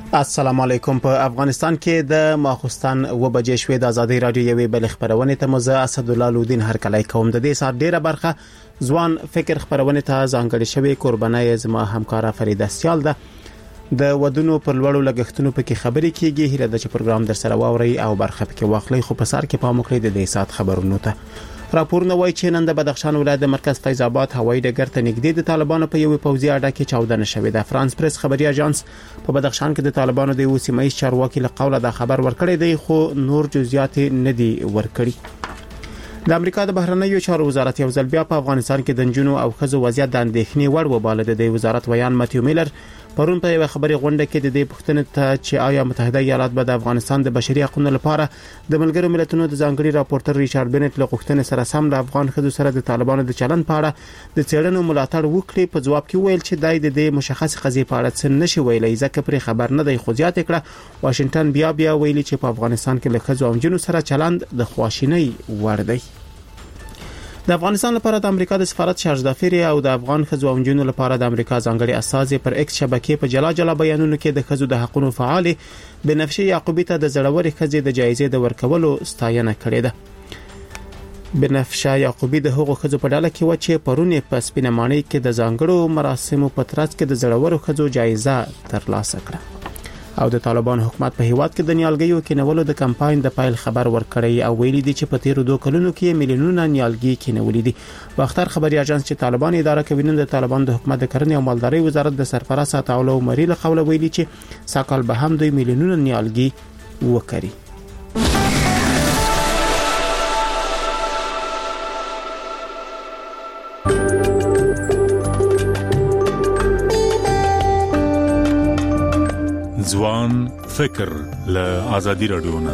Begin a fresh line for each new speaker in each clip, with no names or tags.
السلام علیکم. په افغانستان کې د ماخوستان و بجې شوې د ازادي رادیو یوې بل خبرونه ته مزه اسدالله لودین هر کله کوم د دې سات ډیره برخه ځوان فکر خبرونه ته ځانګړې شوې قربانای زما همکارا فریده سیال ده. د ودونو پر لوړو لګښتونو په کې خبرې کیږي. هیله د پروګرام در سره واوري او برخه پکې واخلي. خو په سر کې پام وکړئ د دې سات خبرونو ته. راپورونه وایي چې نن د بدخشان ولایت د مرکز فیض آباد هوایي ډګر ته نږدې د طالبانو په یوې پوځي اډه کې چاودنه شوې ده. فرانس پریس خبري اژانس په بدخشان کې د طالبانو د سیمایي چارواکي له قوله دا خبر ورکړی دی، خو نور جزئیات نه دي ورکړي. د امریکا د بهرنیو چارو وزارت یو ځل بیا په افغانستان کې د نجونو او ښځو وضعیت د اندېښنې وړ وباله. د وزارت ویان ماتیو میلر پرون په یو خبري غونډه کې د دې پوښتنې ته چې آیا متحده ایالات به د افغانستان د بشري حقوقو لپاره د ملګرو ملتونو د ځانګړي راپورټر ریچارډ بنټ له غوښتنې سره سم د افغان ښځو سره د طالبانو د چلن په اړه د څېړنو ملاتړ وکړي. په جواب کې ویل چې دای د دې مشخص قضیې په اړه څه نشي ویلای ځکه پر خبر نه دی. خو زیات کړه واشنگټن بیا ویلي چې په افغانستان کې له ښځو او جنو سره چلند د خواشینۍ وړ دی. د افغانستان لپاره د امریکا د سفارت شارژ دافری او د افغان ښځو او نجونو لپاره د امریکا ځانګړي استازي پر ایکس شبکې په جلا بیانونو کې د ښځو د حقوقو فعال بنفشه یعقوبی ته د زړوري ښځې د جایزې د ورکولو ستاینه کړې ده. بنفشه یعقوبی د هغو ښځو په ډله کې و چې پرونی په سپینمانۍ کې د ځانګړو مراسمو په ترڅ کې د زړورو ښځو جایزه ترلاسه کړه. او د طالبان حکومت په هیواد کې د نیالګیو کېنولو د کمپاین د پایل خبر ورکړی او ویلي دي چې په تیرو 2 کلونو کې میلیونونه نیالګي کېنولې دي. واختر خبري اژانس چې طالبان اداره کوي نن د طالبان د حکومت د کرنې او مالدارۍ وزارت د سرپرست عطاءالله عمري له قوله ویلي چې ساکال به هم د میلیونونه نیالګي وکړي.
ځوان فکر له ازادي رادیو نه.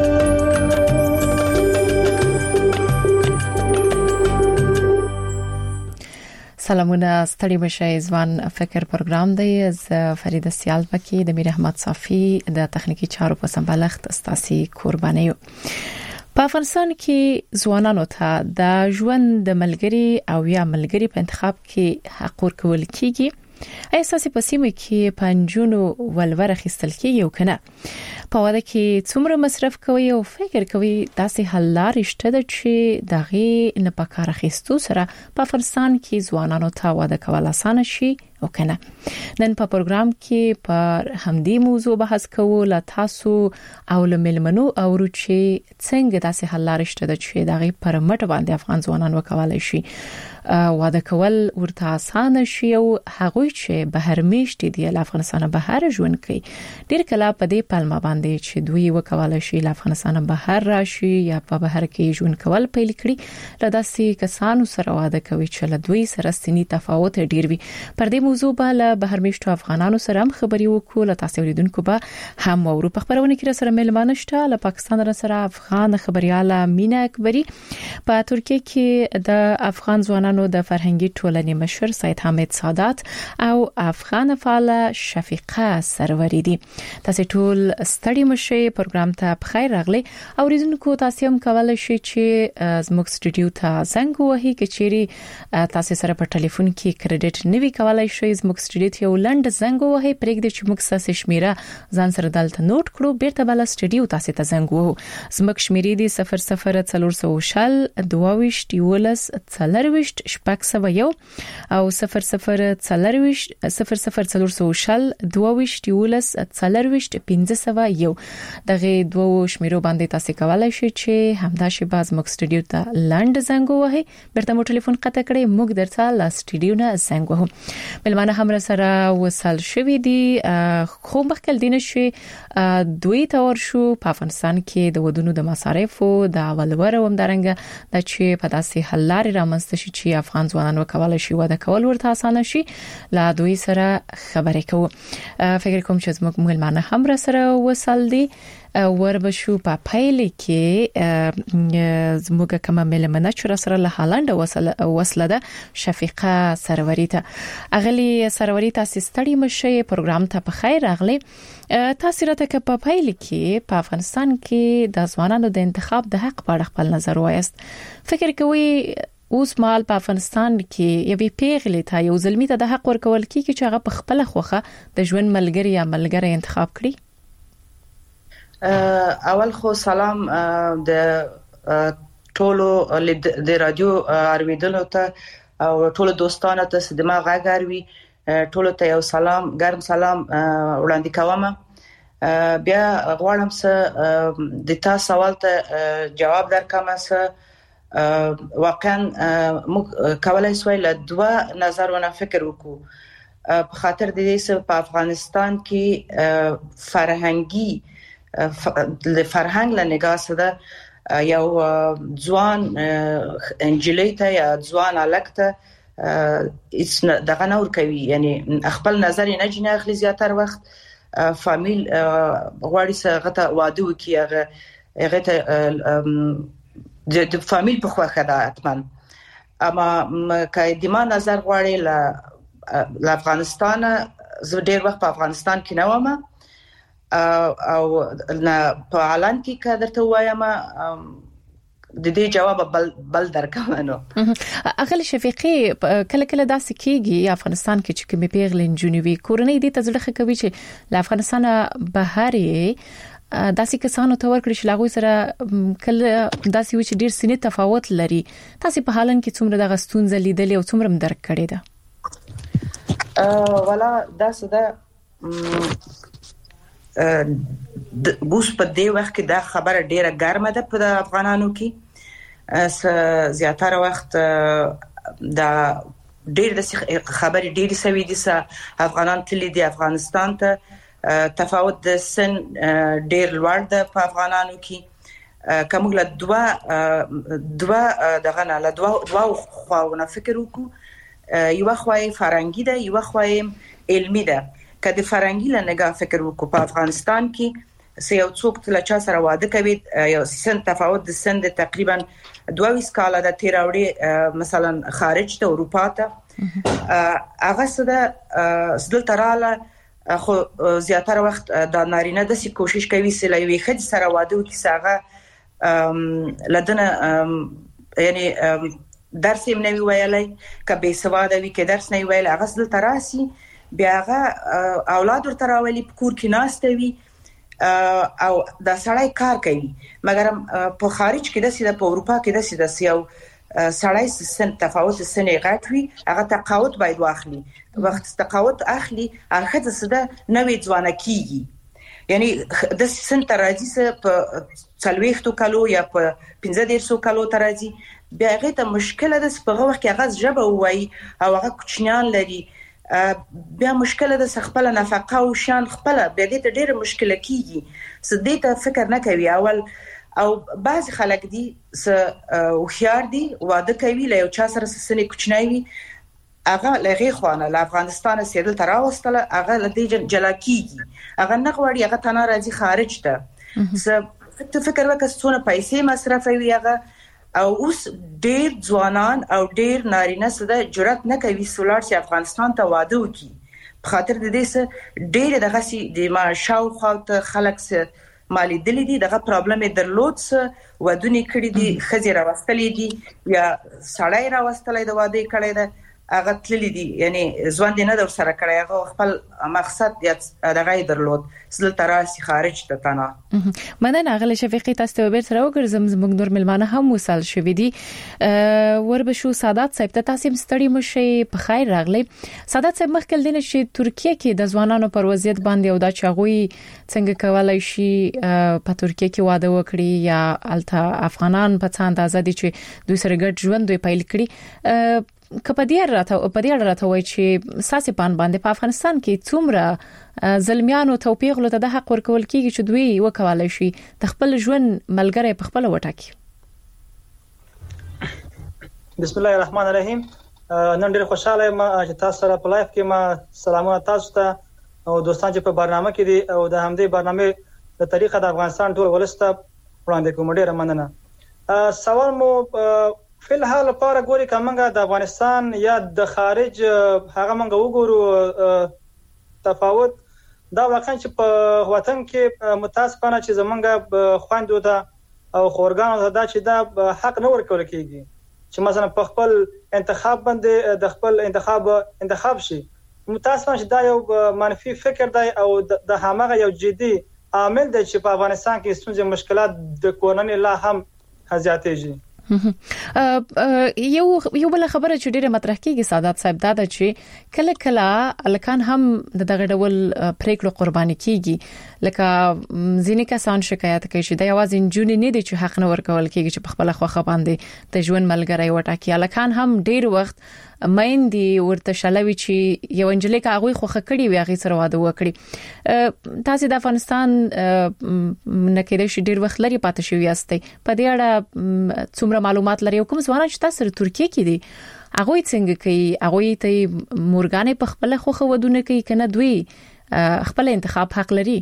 سلامونه، ستړي مشه. ځوان فکر پروګرام دی. ز فریده سیال پکې د میر احمد صافي د تخنیکی چارو په سمبالښت استاسي قرباني. په افغانستان کې ځوانانو ته د ژوند د ملګری او یا ملګری په انتخاب کې حق ورکول کیږي. اساسي په سیمه کې پنځونو ولور خستل کیږي او کنه په واده کې څومره مصرف کوي او فکر کوي داسې حل لارې شته چې دغه نه پکاره خستو سره په افغانستان کې ځوانانو ته واده کول آسان شي او کنه. نن په پروګرام کې پر همدې موضوع بحث کوو. لا تاسو او لملمنو او چې څنګه داسې حل لارې شته چې دغه پر مټ باندې افغان ځوانان وکولای شي واده کول ورته آسان شي او هغه چې بهر میشت دي له افغانستان بهر ژوند کوي. ډیر کله په دې پلمه باندې چې دوی وکولای شي له افغانستان بهر راشي یا په بهر کې ژوند کول پیل کړي. لداسې کسانو سره واده کوي چې له دوی سره سني تفاوت ډیر وي. پر دې موضوع به بهر میشتو افغانانو سره هم خبري وکړو. له تاسو ولیدونکو به هم ورو په خبرونه کې سره ملمانه شته. له پاکستان سره افغان خبرياله مینا اکبری، په ترکیه کې د افغان ځوانانو د فرهنګي ټولنې مشر سید حامد سادات او افغان فعال شفیقه سروری دي. تاسو ټول ستړي مشه. پروګرام ته بخیر راغلي. اوریدونکو تاسو هم کولای شئ چې زموږ سټوډیو ته زنګ ووهئ. کچېری تاسو سره په ټلیفون کې کریډټ نوي کولای شئ زموږ سټوډیو ته ولند زنګ ووهئ. پرېږدئ چې موږ تاسو شمیره ځان سره دلته نوٹ کړو. بیرته بل سټوډیو تاسو ته زنګ ووهو. زموږ شمیرې دي 00 22 ولس 40 شپږ1 او 00 22 ولس 40 1501. دغه دوه شمیرو باندې تاسو کولای شئ چې همدا شی باز موږ سټوډیو ته لاند زنګ ووهئ. برته مو ټلیفون قطع کړئ. موږ درته لا سټوډیو نه زنګ ووهو. ملمانه هم سره وصل شوې دي. خو مخکې دینه شي دوی تور شو په افغانستان کې د ودونو د مصارفو د اولور هم درنګ د چې په داسې حل لارې رامنځته شي چې افغان ځوانان وکولای شي واده کول ورته آسان شي. لا دوی سره خبرې کوو. فکر کوم چې زموږ ملمانه هم را سره وصل دي. وربشو په پایله کې زموږ کومه ملمنه چې سره له هالند وصله ده شفیقه سروری ته. اغلی سروری تاسو ستړي مشه. پروګرام ته په خیر راغلي. تاسو راته کې په پایله کې په افغانستان کې د ځوانانو د انتخاب د حق په اړه خپل نظر وایست. فکر کوئ اوس مال په افغانستان کې یوې پیغلې ته یو ظلمي ته د حق ورکول کیږي چې هغه په خپل خوخه د ژوند ملګری یا ملګری انتخاب کړي.
اول خو سلام د ټولو د رادیو اوریدونکو ته او ټولو دوستانو ته د ما غاګروي ټولو ته یو سلام ګرم سلام وړاندې کوم. بیا غواړم چې د تاسو سوال ته جواب درکړم. واقعا موږ کولای شو له دوه نظرونو فکر وکړو په خاطر د دې چې په افغانستان کې فرهنګي د فرهنګ له نگاه سره یو ځوان انجلۍ ته یا ځوان الک ته دغه نور کوي، یعنی خپل نظر نه جنه اخلي زیاتره وخت فامیل غواړي چې غته واده وکړي هغه ته د فامیل په خوخه ده اتمن. اما کله ما نظر غواړي ل افغانستان زه ډیر وخت په افغانستان کې نه ومه او نه په اعلان کې کډرته وایم د دې جواب بل درکوم. نو
اغل شفیقي کله کله داسې کیږي افغانستان کې چې کومې پیغلې جنوبي کورنۍ دې تزړه کوي چې ل افغانستان بهاري داسې کسانو ته ورکړي چې لاغوي سره کله داسې و چې ډیر سنې تفاوت لري. تاسو په حالن کې څومره د غستونځ لیدلې او څومره درک کړی ده؟
ولا داسې ده بوس په دې وخت کې دا خبره ډیره ګرمه ده په افغانانو کې. زیاتره وخت دا ډیر د خبرې ډیر سوي دي چې افغانان تللی دي افغانستان ته. تفاوت د سن ډیر لوړ ده په افغانانو کې. کوم له دوه دغه نه له دوه خواونه فکر وکړو. یو خوای فرنګي ده یو خوای علمي ده. کله فرنګي له نگاه فکر وکړو په افغانستان کې سې یو څوک تل چا سره واده کوي یو سن تفاوت د سن د تقریبا 22 کاله د تیراوړي مثلا خارج ته اروپا ته هغه سره سدل تراله خو زیاتره وخت د نارینه د سې کوشش کوي چې لوي خځ سره واده وکړي هغه لدنه یعنی درس یې نه ویلای کبه سواده وی کې درس نه ویل هغه سدل تراسي بیا هغه اولاد ورته راولي په کور کې ناشته وي او دا سړی کار کوي مګر په خارج کې د سیده په اروپا کې د سیده یو سړی سن تفاوت سن غټ وي هغه تقاعد باید واخلي. وخت تقاعد اخلي هغه د سیده نوې ځوانه کیږي، یعنی د سن ترازی په 40 کالو یا په 15 کالو ترازی بیا هغه ته مشکله ده په وخت کې هغه ژبه وایي او هغه کوچنیان لري بیا مشکله ده خپل نفقه او شان خپل بیا دې ته ډېر مشکله کیږي. سدې ته فکر نه کوي اول او بعض خلک دي او خيار دي واده کوي له یو چا سره سنې کوچنی وي هغه لغه خوانه له افغانستان سیدل تراوستله هغه لدې جلا کیږي هغه نه غواړي هغه تنه راځي خارج ته فکر وکړه څونه پیسې مصرفوي هغه او اوس ډیر ځوانان او ډیر نارینه سره جرأت نه کوي سولار چې افغانستان ته واده وکړي په خاطر د دې سره ډیر دغه سي د ما شاوخوا ته خلک سره مالی دلی دي دغه پرابلم درلود ودونی کړی دي خزي راوستلې دي یا سړی راوستلې د واده کړی ده هغه تللی دي یعنی ځوان دي نه در سره کړی هغه خپل مقصد دغه درلود سل تراسي خارج ته تنه
مننه غل شفیقي تاسو به سره وګرځم زموږ نور ملمانه هم وصل شوې دي وربشو سادات صاحب ته تاسو مستړي مشي په خیر راغلی. سادات صاحب مخکې دینه چې ترکیه کې د ځوانانو پر وضعیت باندې او دا چاغوي څنګه کولای شي په ترکیه کې واده وکړي یا الته افغانان په څاند ازادي چې دوی سره ګډ ژوند دوی پیل کړي کپدیر راته وای چې ساسي پان باندې په افغانستان کې څومره ظلمیانو توپیغ له د حق ورکول کیږي چې دوی وکولای شي د خپل ژوند ملګری په خپل وټاکي.
بسم الله الرحمن الرحیم. نن ډېر خوشاله یم چې تاسو سره په لایف کې ما سلامونه تاسو ته او دوستان چې په برنامه کې دي او د همدې برنامه د طریقه د افغانستان ټول ولسته وړاندې کوم. ډېر مننه. سوال مو فی الحال لپاره ګوري کومه د افغانستان یا د خارج هغه منګه وګورو تفاوت دا واقعا چې په وطن کې متاسفانه چې زمونږه خويندو ته او خورګانو ته دا چې دا حق نه ورکول کیږي چې مثلا په خپل انتخاب باندې د خپل انتخاب شي. متاسفانه چې دا یو منفي فکر دی او د همغه یو جدي عامل دی چې په افغانستان کې ستونزې مشکلات د کورنۍ لا هم زیاتېږي.
یو بل خبره چې ډیره مطرح کیږي سادات صاحب دا ده چې کله کله الکان هم دغه ډول پریکړو قرباني کیږي لکه ځینې کسان شکایت کوي چې د یوازې جون نه دي چې حق نه ورکول کیږي چې په خپل خوخه باندې د ژوند ملګری وټاکي. الکان هم ډیر وخت مېندې ورته شلوي چې یو انجلۍ کاغوي خوخه کړي وي هغه سره واده وکړي. تاسو د افغانستان نکیدې شي ډیر وخت لري پاتې شوی یاستئ په دې اړه څومره معلومات لري کوم ځوانان چې تاسو ترکیه کې دي هغه څنګه کوي هغه ته مورګانې په خپل خوخه ودونه کوي کنه دوی خپل انتخاب حق لري؟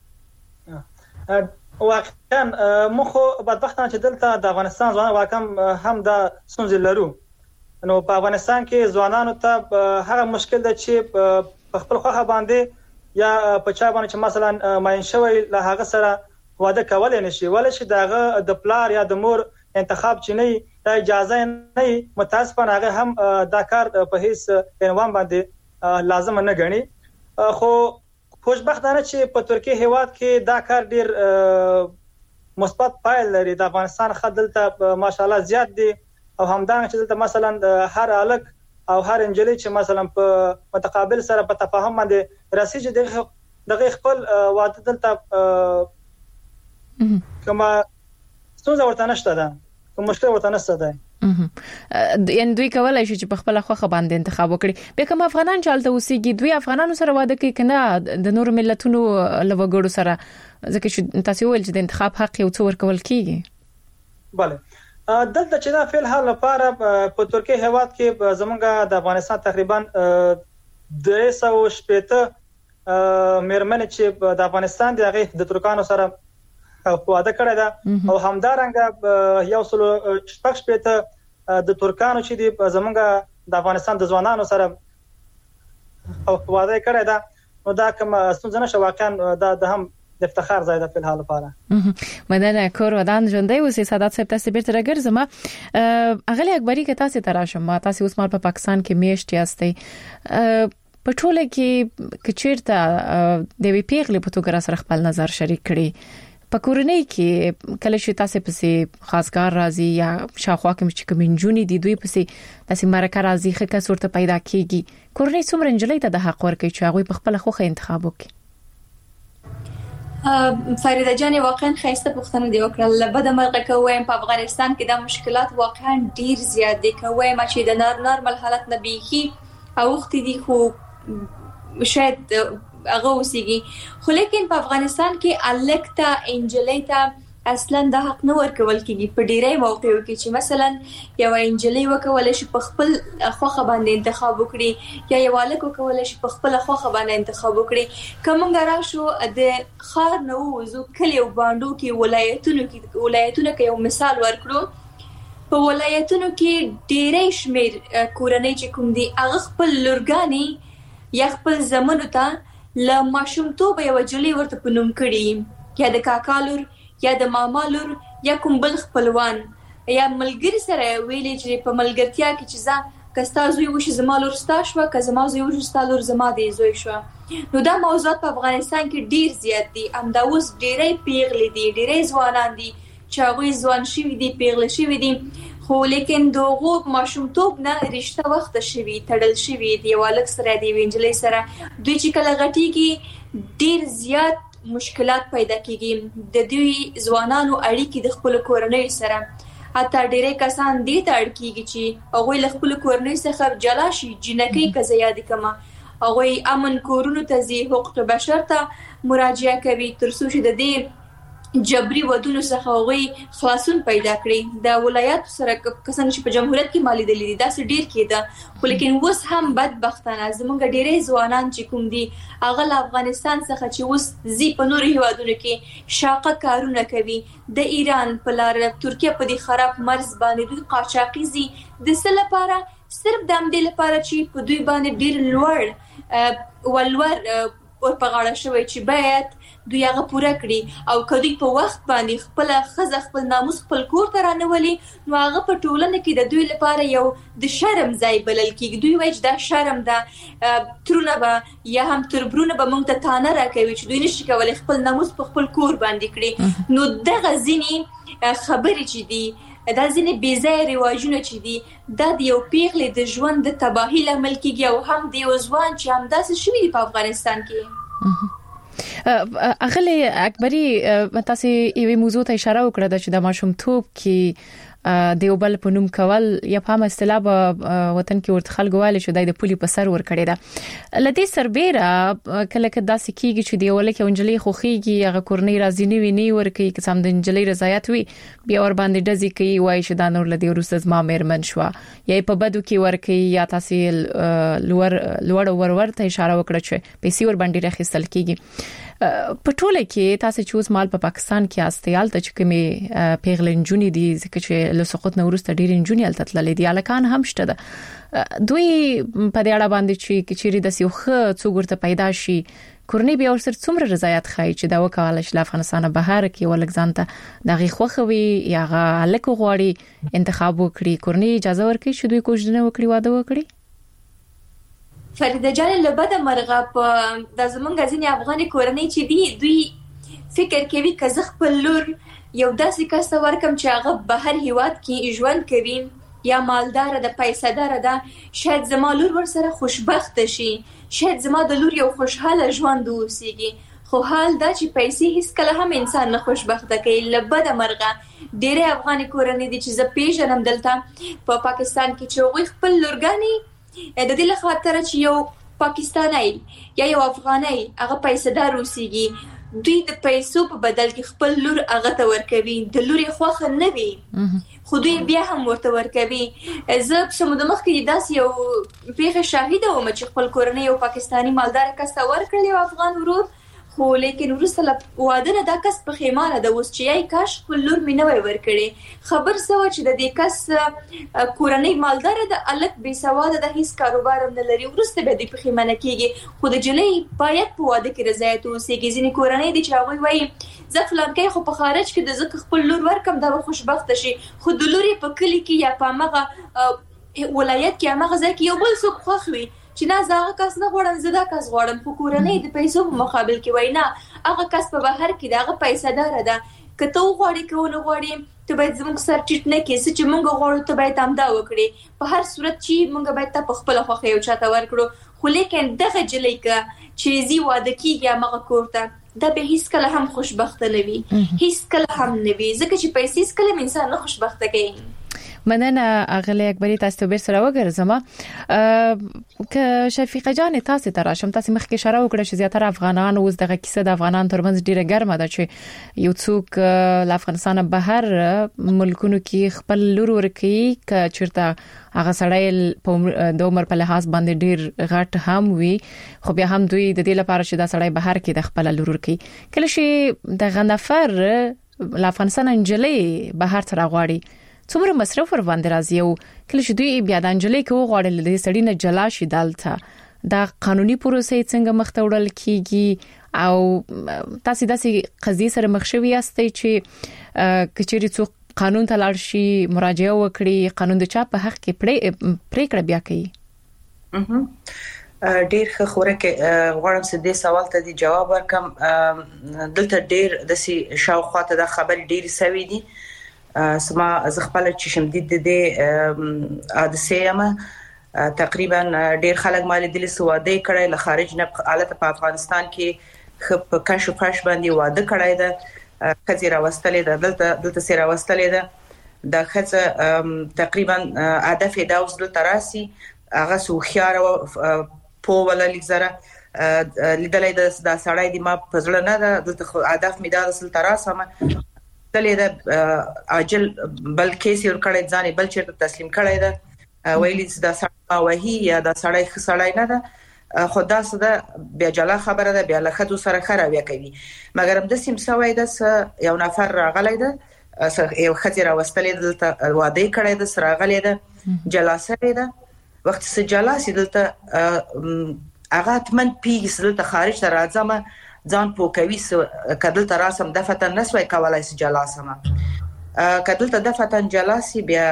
واقعا مخه بدبختانه چې دلته د افغانستان ځوانان واقعا هم د ستونزې لرو. نو په افغانستان کې ځوانانو ته هغه مشکل ده چې په خپل خوخه باندې یا په چا باندې چې مثلا ماین شوی له هغه سره واده کولای نشي ولې چې دغه د پلار یا د مور انتخاب چې نه اجازه نه متاسفانه هغه هم دا کار په هیڅ عنوان باندې لازم نه غني. خو خوشبختانه چې په ترکیه هیواد کې دا کار ډیر مثبت پایل لري. د افغانستان خدلته ماشاءالله زیات دي او همدان چې دلته مثلا هر الک او هر انجلۍ چې مثلا په متقابل سره په تفاهم باندې رسیږي دغه خپل واده دلته کما ستونزه ورته نشته ده کوم مشکل ورته نشته ده.
یعنی دوی کولای شي چې په خپل خوخه باندې انتخاب وکړي. به کوم افغانان چې الته اوسېږي دوی افغانانو سره واده کوي کنه د نور ملتونو لوګړو سره ځکه چې تاسو ویل چې د انتخاب حق یو څو ورکول کیږي؟
bale دلته چې دا فعل حال لپاره په ترکیه هیواد کې زمونږ د افغانستان تقریبا 280 مېرمنې چې د افغانستان د ترکانو سره واده کړی ده او همدارنګه یو سل شپږ شپته د ترکانو چې د زمونږ د افغانستان د ځوانانو سره واده کړی ده. نو دا کوم ستونزه نشه واقعا د هم د افتخار ځای د فعل لپاره.
مدنه کور ودان ژوندۍ اوسې سادات صاحب تاسو بیرته راګرځم. اغلی اکبری که تاسو تراشم تاسو اوس مال په پاکستان کې میشت یاستئ په ټوله کې کچیرته د وی پیغلې په توګه سره خپل نظر شریک کړي په کورنۍ کې کله چې تاسو پسې خاصګار راځي یا شاوخوا کې چې کومنجونی دي دوی پسې تاسو مرکه راځي خکه صورت پیدا کیږي کورنۍ څومره انجلۍ ته د حق ورکړي چې هغه په خپل خوخه انتخاب وکړي؟
فریده جان واقعا خیسته پوښتنه دی وکړه. لبد مرغه کوم په افغانستان کې د مشکلات واقعا ډیر زیات دي کوي ما چې د نارمل حالت نه بيخي او وخت دي خو شاید هغه وسیږي خو لیکن په افغانستان کې الکتا انجلیتا اصلا د حق نه ورکول کېږي په ډیری موقعو کې چې مثلا یو انجلی وکول شي په خپل خوخه باندې انتخاب وکړي یا یو الک وکول شي په خپل خوخه باندې انتخاب وکړي. کومنګ را شو د خار نو وزو کلی وباندو کې ولایتونو کې یو مثال ورکړو په ولایتونو کې ډیری شمیر کورنۍ چې کوم دي هغه خپل لورګانی یا خپل زمونو ته ل ماشومتوب یو جلی ورته پنوم کړي یا د کاکا لور یا د ماما لور یا کوم بل خپلوان یا ملګری سره ویلې چې په ملګرتیا کې چې ځا کستا زوی وشي زما لور ستا شو که زما زوی وشي ستا لور زما دی زوی شو. نو دا موضوعات په افغانستان کې ډیر زیات دي. دا اوس ډیرې پیغلې دي ډیرې ځوانان دي چې هغه ځوان شوی دي پیغلې شوی دي خو لیکن دغه ماشومتوب نه رشتہ وخت شوی تړل شوی دی والک سره دی وینجلې سره دوی چې کله غټي کې ډیر زیات مشکلات پیدا کیږي. د دوی ځوانانو اړیکې د خپل کورنۍ سره حتی ډېرې کسان دې ته اړ کیږي چې هغه له خپل کورنۍ څخه جلا شي جنکۍ کزه یاد کما هغه امن کورونو ته زی حقوق بشر ته مراجعه کوي تر څو چې د دې جبري ودونو څخه هغه خلاصون پیدا کړي. د ولایت سره کسان چې په جمهوریت کې مالي دلی دا څه ډیر کېده خو لیکن اوس هم بدبختانه زمونږ ډېرې ځوانان چې کوم دي هغه له افغانستان څخه چې اوس زی په نور هیوادونو کې شاقه کارونه کوي د ایران په لار ترکیه په دې خراب مرز باندې دوی قاچاقي زی د څه لپاره صرف د امدې لپاره چې په دوی باندې ډیر لوړ ولور ورپغاړه شوی چې باید دوی هغه پوره کړي او کدی په وخت باندې خپل خزه خپل ناموس خپل کور ته رانولي نو هغه په ټولنه کې د دوی لپاره یو د شرم ځای بلل کېږي. دوی وایي دا شرم ده ترونه به یا هم تربرونه به موږ ته تانه راکوي چې دوی نشي کولای خپل ناموس په خپل کور باندې کړي. نو دغه ځینې خبرې چې دي دا ځینې بې ځایه رواجونه چې دي دا د یو پیغلې د ژوند د تباهي لامل کېږي او هم د یو ځوان چې همداسې شوي دي په افغانستان کې.
اغلی اکبري تاسو یوې موضوع ته اشاره وکړه چې د ماشومتوب کې د یو بل په نوم کول یا په اصطلاح وطن کې ورته خلک وایي چې د پولی په سر ور کړی دا لدی سربېره کله کله داسې کیږي چې دی ولکه انجلۍ خوخيږي هغه کورنۍ راځي نه ور کوي که سم د انجلۍ رضایت وي بیا ور باندې ډزې کوي وایي چې دا نور لدی ورسته ما مېرمن شو یا په بدو کې ور کوي یا تاسو لوړ ورته اشاره وکړه چې پیسې ور باندې راخستل کیږي. په ټوله کې تاسو چې اوس مال په پاکستان کې استیال ته چې کومه پیغلنجونی دي ځکه چې له سقوط نو ورسته ډیر انجونی الته تللې دي الکان هم شته ده دوی په دې اړه باندې چې چیرې د سیوخه څوګرته پیدا شي کورنۍ بیا ورسره څومره رضایت خای چې دا وکاله شل افغانستان بهر کې ولګزانته دغه خوخوي یا غلک غواړي انتخاب وکړي کورنۍ اجازه ورکړي چې دوی کوښښ نه وکړي واده وکړي.
فریده جان لبد مرغه په د زمونږ ځینې افغاني کورنۍ چې دي دوی فکر کوي که زه خپل لور یو داسې کس ته ورکم چې هغه بهر هیواد کې ژوند کوي یا مالدار ده پیسه‌دار ده شاید زما لور ورسره خوشبخت شي شاید زما د لور یو خوشاله ژوند وسیږي خو حال دا چې پیسې هیڅ کله هم انسان نه خوشبخت کوي. لبد مرغه ډېر افغاني کورنۍ دي چې زه پیژنم دلته په پاکستان کې چې هغوی خپل لورګانې د دې لپاره چې یو پاکستانی یا یو افغانی هغه پیسه‌دار اوسېږي دوی د پیسو په بدل کې خپل لور هغه ته ورکوي د لوري خوخه نه وي خو دوی بیا هم ورته ورکوي. زه په سمود مخ کې داسې یو پیغه شاهده وم چې خپل کورنۍ یو پاکستانی مالدار کس ته ورکړل یو افغان ورور خو لیکن ورسره واده نه دا کس په خیمانه د اوس چې یای کاش خپل لور مې نه وای ورکړي خبر سو چې د دې کس کورنۍ مالدار د الک بي سواده د هیڅ کاروبار نه لري ورسته به د په خیمانه کېږي خو د جلې باید په واده کې رضایت اوسېږي. ځینې کورنۍ دي چې هغه وایي زه فلان کې خو په خارج کې د زکه خپل لور ورکم دا خوشبخت شي خو د لوري په کلی کې یا په مغه ولایت کې هغه ځکه یو بل څوک خوخوي چې نه زاغه کس نه غوړم زدا کس غوړم په کورنۍ د پیسو په مقابل کې وینا هغه کس په بهر کې دغه پیسې دار ده کته غوړي کوونه غوړي ته باید زموږ سر چټ نه کیسه چې موږ غوړو ته باید امدا وکړي په هر صورت چې موږ باید ته په خپل خوخه یو چاته ورکړو خو لیکن دغه جلې کا چې زی واده کیږي مغه کوړه دا به هیڅ کله هم خوشبخت نه وي هیڅ کله هم نه وي ځکه چې پیسې هیڅ کله انسان نه خوشبخت کوي.
مننه اغلی اکبری تاسو به سره وګرځم که شفیقه جان تاسو ته راشم تاسو مخکې اشاره وکړه چې زیاتره افغانان اوس دغه کیسه د افغانان ترمنځ ډیره ګرمه ده چې یو څوک له افغانستان بهر ملکونو کې خپل لور ورکي ک چیرته هغه سړی په د عمر په لحاظ باندې ډیر غټ هم وي خو بیا هم دوی د دې لپاره چې دا سړی بهر کې د خپل لور ورکي کله چې د غنفر له افغانستان انجلې بهر تر غواړي څومره مصرف ور باندې راځي او کله چې دوی بیا د انجلۍ کې وغواړل د سړی نه جلا شي دالته دا قانوني پروسې څنګه مخته وړل کیږي او تاسو داسې قضیه سره مخ شوي یاستئ چې کچېری څوک قانون ته لاړ شي مراجعه وکړي قانون د چا په حق کې پریکړه بیا کوي.
ډیر ښه خوره کې غواړم چې دې سوال ته د جواب ورکم. دلته ډیر د سي شاوخواته د خبر ډیر سوي دي سما از خپل چې شمدید د حادثه ما تقریبا ډیر خلک مال دي له سواده کړي له خارج نه حالت په افغانستان کې خپ کشف پښ باندې واده کړي ده خزیره واستلې ده دلته سیره واستلې ده د خزه تقریبا هدف دا اوس دلته راسي هغه سو خيار په ولا لزره لیدلې د سړی د ما پزړه نه ده دلته هدف می دا اصل تراسمه دلې د اجل بل کیس ور کړی ځانې بل چیرته تسلیم کړی ده ویلي دا سړی وهي یا دا سړی خسړی نه ده خدا سده بیا جلا خبره ده بیا لخت سره خرابیا کوي مګر هم د سیم سوي ده یو نفر راغلی ده یو خزیره واستلې دلته واده کړی ده سره غلې ده جلاسه ده وخت سه جلاسه دلته هغه تمن پیګ دلته خارج ته راځم ځان پوکوي کدل تراسم دفتن نسوي کولای سي جلاسمه کدل ته دفتن جلاسي بیا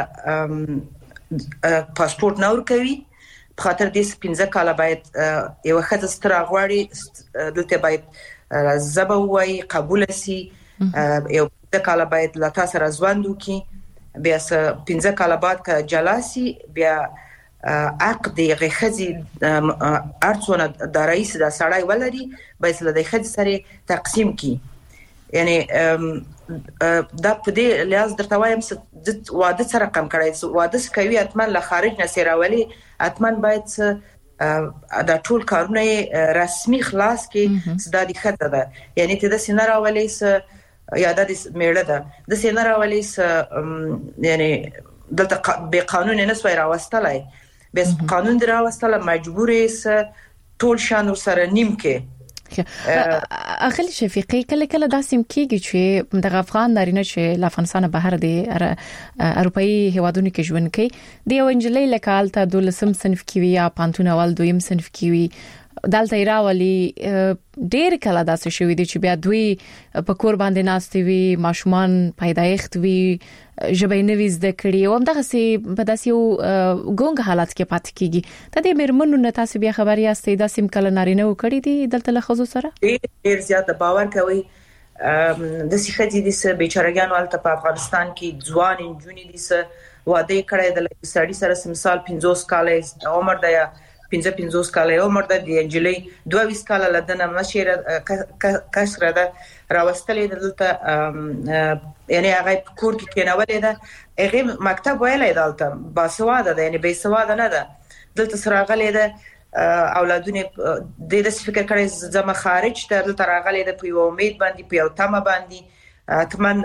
پاسپورت نور کوي په خاطر دې 15 کاله باید یو خدای ستر غواړي دلته باید زبوي قبول سي یو 15 کاله باید لا تاسو راځوندو کی بیا 15 کاله بعد که جلاسي بیا عقد غخزي ارڅونه د رئیس د سړی ولري بس له د خځ سره تقسیم کی یعنی دا په دې لحاظ درته وایم چې واده سره رقم کړی واده کوي اتمن له خارج نه سیراولي اتمن باید دا ټول کارونه رسمي خلاص کی صدا د خځه ده یعنی ته د سينراولي یا د میړه ده د سينراولي یعنی دلته به قانون نه سوي راوستلای بس قانون دراوستله مجبورې ټول شان سره نیم کې
اخلي شفیقي کله داسیم کیږي چې د افغان نارینه چې افغانستان بهر دی اروپאי هوادونو کې ژوند کوي د یو انجلۍ لکال ته دولسم صنف کې وي یا پانتون اول دویم صنف کې وي دلته راولي ډېر کله داسې شوی دی چې بیا دوی په کور باندې ناستي وي ماشومان پیدایښت وي ژبې زده کړي او همدغه سي په داسې یو ګونګ حالت کې پاتې کیږي ته د مرمنو نه تاسو بیا خبري یاستئ د سیم کله نارینه وکړي دي دلته له خزو سره
ډېر زیات باور کوي د سیخدي د بیچارهګانو الته په افغانستان کې ځوان انجونې دي واده کړي د سړي سره مثال 50 کال عمر دی 55 کال عمر د انجلۍ 22 کال لدنه مشره کسره ده راوستلې دلته یعنی هغه کور کې کېنولې ده هغه مکتب ویلې دلته باسواده ده یعنی بېسواده نه ده دلته سره غلې ده اولادونه د فکر کړي زما خارج ته دلته راغلې ده په امید باندې په یو تمه باندې اتمن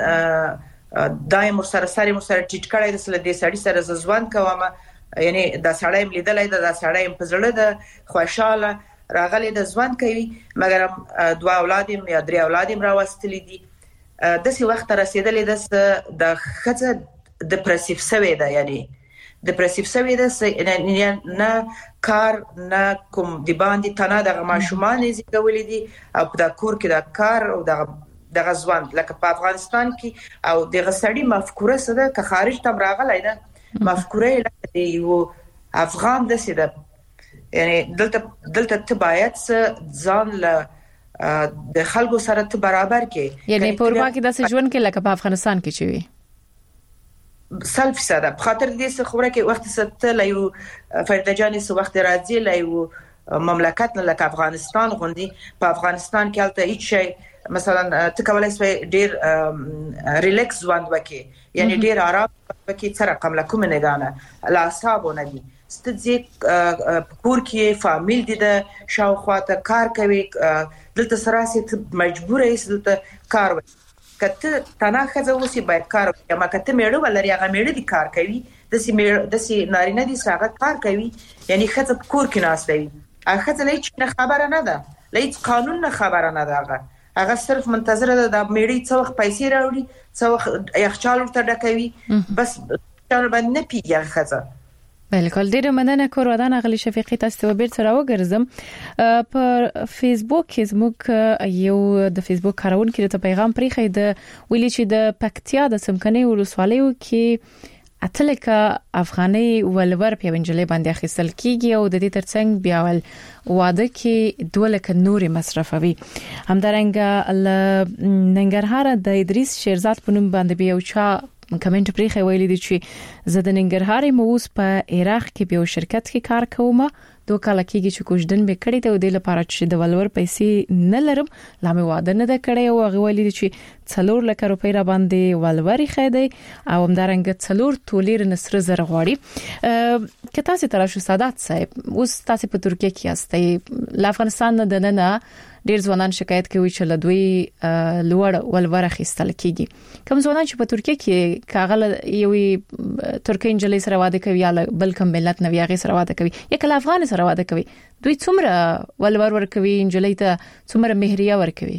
دایم سره ټیټ کړي د سړي سره ځوان کومه یعنی دا سړی ملیدلای دا سړی په زړه د خوشاله راغلی د ځوان کوي مګر دوه اولادیم یا درې اولادیم راوستلې دي د څه وخت رسیدلې د خځه ډیپریسیو سوي ده یعنی ډیپریسیو سوي ده نه کار نه کوم دی باندې تنه د ماشومان زیږولې دي او په کور کې د کار او د غزوان لکه په افغانستان کې او د غسړی مفکوره سره که خارج تم راغلی ده مفکوره لکه یو افغان د سیده یعنی دلته ته باید ځان له د خلکو سره ته برابر کې
یعنی په اروپا کې د ژوند کې لکه په افغانستان کې چوي
سلف ساده په خاطر دې څه خبره کې وخت ست له یو فرده جاني سو وخت راځي له یو مملکت نه لکه افغانستان غوندي په افغانستان کې البته هیڅ شي مثلا ته کولای شې ډیر ریلیکس ژوند وکې یعنی ډیر آرام وکې سره کوم لکه نه غانه لا حسابونه دي ستځي کور کې فامیل دي د شاوخواته کار کوي دلته سره سي مجبور یې دلته کار وکړي کته تنه خزه وسی باید کار وکړي ما کته میړه ولري هغه میړه دي کار کوي د سي نارینه دي هغه کار کوي یعنی خزه کور کې ناشته هغه خزه نه خبره نه ده هیڅ قانون نه خبره نه ده هغه صرف منتظر ده د میړي څو وخت پیسې راوړي څو وخت یخچال ورته ډکوي بس چل باندې نه پیږي خزه
بالکل ډیره مننه کورودان غلی شفیقی تاسو به بیرته راوګرځم په فیسبوک کې زموږ یو د فیسبوک کارونکو ته پیغام پریخي د ویلي چې د پکتیا د سمکني ولسوالیو کې اتلکه افغاني ولور په انجلۍ باندې اخیستل کیږي او د دې ترڅنګ بیا ول واده کې دولکه نوري مصرفوي همدارنګه ننګرهار د ادریس شیرزاد په نوم باندې بیا چا کمنټ پریخي ویلي دي چې زه د ننګرهار موس په عراق کې به شرکت کې کار کوم دوه کال کېږي چې کوژدن به کړی ته د لپاره چې د ولور پیسې نه لرم لا مې واده نه د کړی او هغه ویلي دي چې 4 لک روپۍ را باندې ولوري خېدی او همدارنګه 4 تولیر نصر زر غواړي که تاسو تراشو سادات صاحب اوس تاسو په ترکیه کې یاستئ افغانستان د نه ډیر ځوانان شکایت کوي چې لدوی لوړ ولور اخیستل کیږي کوم ځوانان چې په ترکیه کې کاغله یوې ترکیه انجلۍ سره واده کوي یا بل کوم ملت نو یې سره واده کوي یا کله افغان سره واده کوي دوی څومره ولور ورکوي انجلۍ ته څومره مهریه ورکوي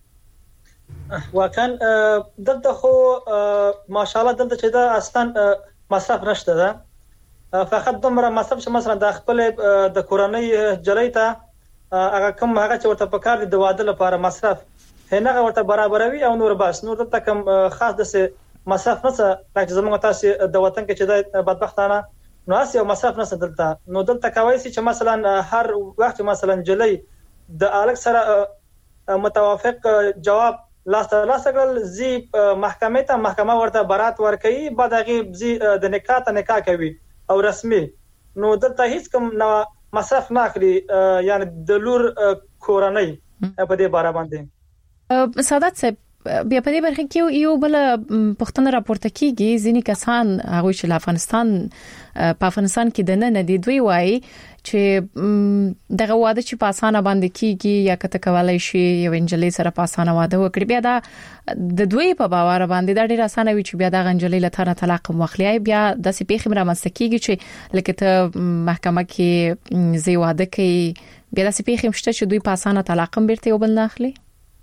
واکن دلته خو ماشاءالله دلته چې دا اصلا مصرف نشته ده فقط دومره مصرف چې مثلا د خپل د کورنۍ جلۍ ته هغه کوم هغه چې ورته پکار دي د واده لپاره مصرف هغه ورته برابروي او نور بس نور دلته کوم خاص د مصرف نه څه لکه زموږ تاسو د وطن کې چې د بدبختانه نو اسی او مصرف نه دلته نو دلته کوي چې مثلا هر وخت مثلا جلی د الګ سره متوافق جواب لاسګل زی محکمه ورته برات ورکړي بعد هغه زی د نکاح کوي او رسمي نو دلته هیڅ کوم نه مصرف نه اخلي یعنی د لور کورنۍ په دې باره باندې
سعادت صاحب بیا په دې برخه کې یو بل پښتنه راپورته کیږي ځینې کسان هغه چې په افغانستان کې د نن دي دوی وایي چې دغه واده چې په اسانه باندې کیږي یا کته کولای شي یو انجلۍ سره په اسانه واده وکړي بیا دا د دوی په باور باندې دا ډیر اسانه وي چې بیا د انجلۍ لته طلاق مخلي بیا د سپېخ مرامسته کیږي چې لکه ته محکمه کې زی واده کوي بیا د سپېخ مشته چې دوی په اسانه طلاق هم بیرته وبل نه اخلي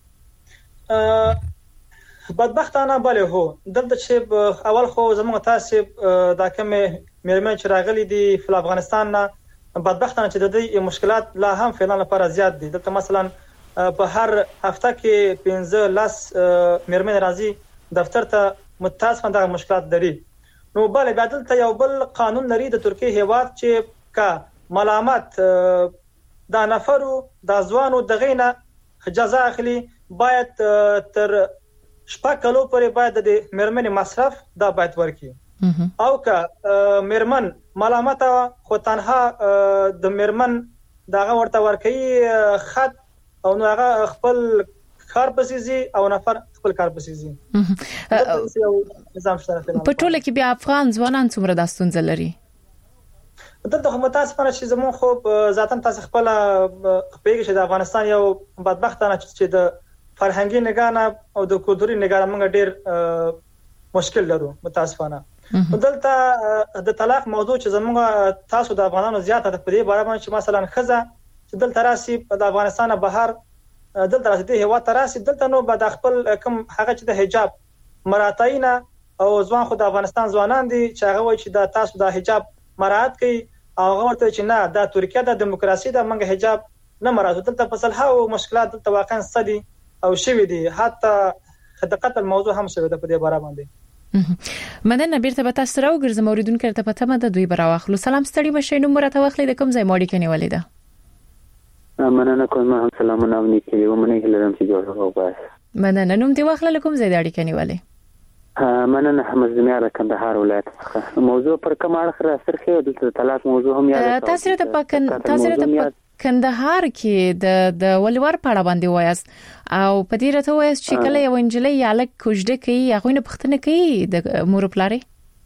بدبختانه بله هو دلته چې اول خو زموږ تاسو دا کوم مېرمن چې راغلي دي په افغانستان نه بدبختانه چې د دې مشکلات لا هم فعلا لپاره زیات دي دلته مثلا په هر هفته کې 15 مېرمن راځي دفتر ته متاسفانه دا مشکلات لري نو بله بیا دلته یو بل قانون لري د ترکیه هیواد چې کا ملامت دا نفرو دا ځوانو دغینه جزا اخلي باید تر شپږ کلو پورې باید د مېرمنې مصرف دا باید ورکړي او که مېرمن ملامت خو تنها د مېرمن دغه ورته ورکړي خط او نو هغه خپل کار پسیزي او نفر خپل کار پسیزي نظام شته په
ټوله کې بیا افغان ځوانان څومره داستون لري
دلته هم تاسو په چې زمون خو ذاتاً تاسو خپل پیګه چې د افغانستان یو بدبختانه چې د فرهنګي نگاه او د کلتوري نگاه موږ ډیر مشکل لرو متاسفانه دلته د طلاق موضوع چې زموږ تاسو د افغانانو زیاته د پدې باره باندې چې مثلا خزه چې دلته راسي د افغانستان بهر دلته راسي د هوا تراسي دلته نو بعد خپل کوم هغه چې د حجاب مراتعینا او ځوان خو د افغانستان ځوانان دي چې هغه وایي چې د تاسو د حجاب مراعات کوي او ورته چې نه د ترکیه د دیموکراسي د منګ حجاب نه مراعات دلته فصله او مشکلات دلته واقعا سدي او شوي دي حتی د قتل موضوع هم شوی د په دې باره باندې
مننه بیرته به تاسو راو ګرځم اوریدونکو ته پته مده دوی براوخلو سلام ستړي بشئ نو مرته واخلې د کوم ځای ماړی کني ولیدا
مننه کوم سلامونه او نیکی ومنه هلم چې جوړ وغواړم
مننه نوم دی واخلې کوم ځای داړي کني ولی
مننه احمد زمیار کندهار ولایت څخه موضوع پر کوم اړه را سرخه د طلاق موضوع هم یاد
تاسو ته کندهار کې د ولور پاړه باندې وایست او په دې راته وایست چې کله یو انجلۍ یا لک کوجده کوي هغه نه پښتنه کوي د مور پلاري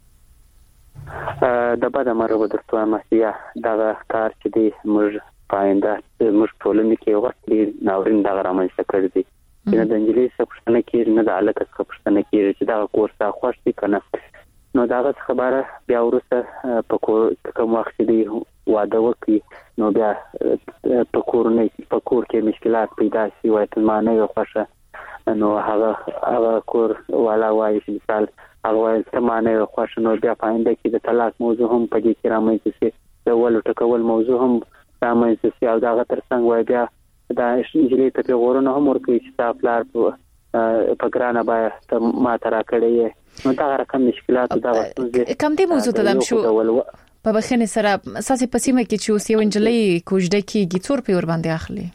د بده مرغه درته مسیا دا کار چې دی موږ پاینده موږ ټولنه کې وخت دی ناورین دا رامنځته کړی دی چې د انجلۍ څخه پښتنه کې نه د علاقه څخه پښتنه کې چې دا کورس تا خوښ دي کنه نو دا خبره بیا ورسته په کوم وخت دی واده وکړي نو بیا په کور کې مشکلات پیدا شي وای ته معنی یو خوښه نو هغه کور والا وایي چې مثال هغه وایي ته معنی یو خوښه نو بیا پاینده کې د طلاق موضوع هم په دې کې رامنځته شي د ول ټکول موضوع هم رامنځته شي او دا تر څنګ وای بیا دا انجلۍ ته غوړنه هم ورکوي چې تا پلار په ګرانه باید ما ترا کړی نو دا رقم مشکلات دا وسوځي
کوم دې موضوع ته دم شو په بخښنې سره اساسي پسیمه کې چې اوس یو انجلۍ کوجده کېږي څور په ور باندې اخلي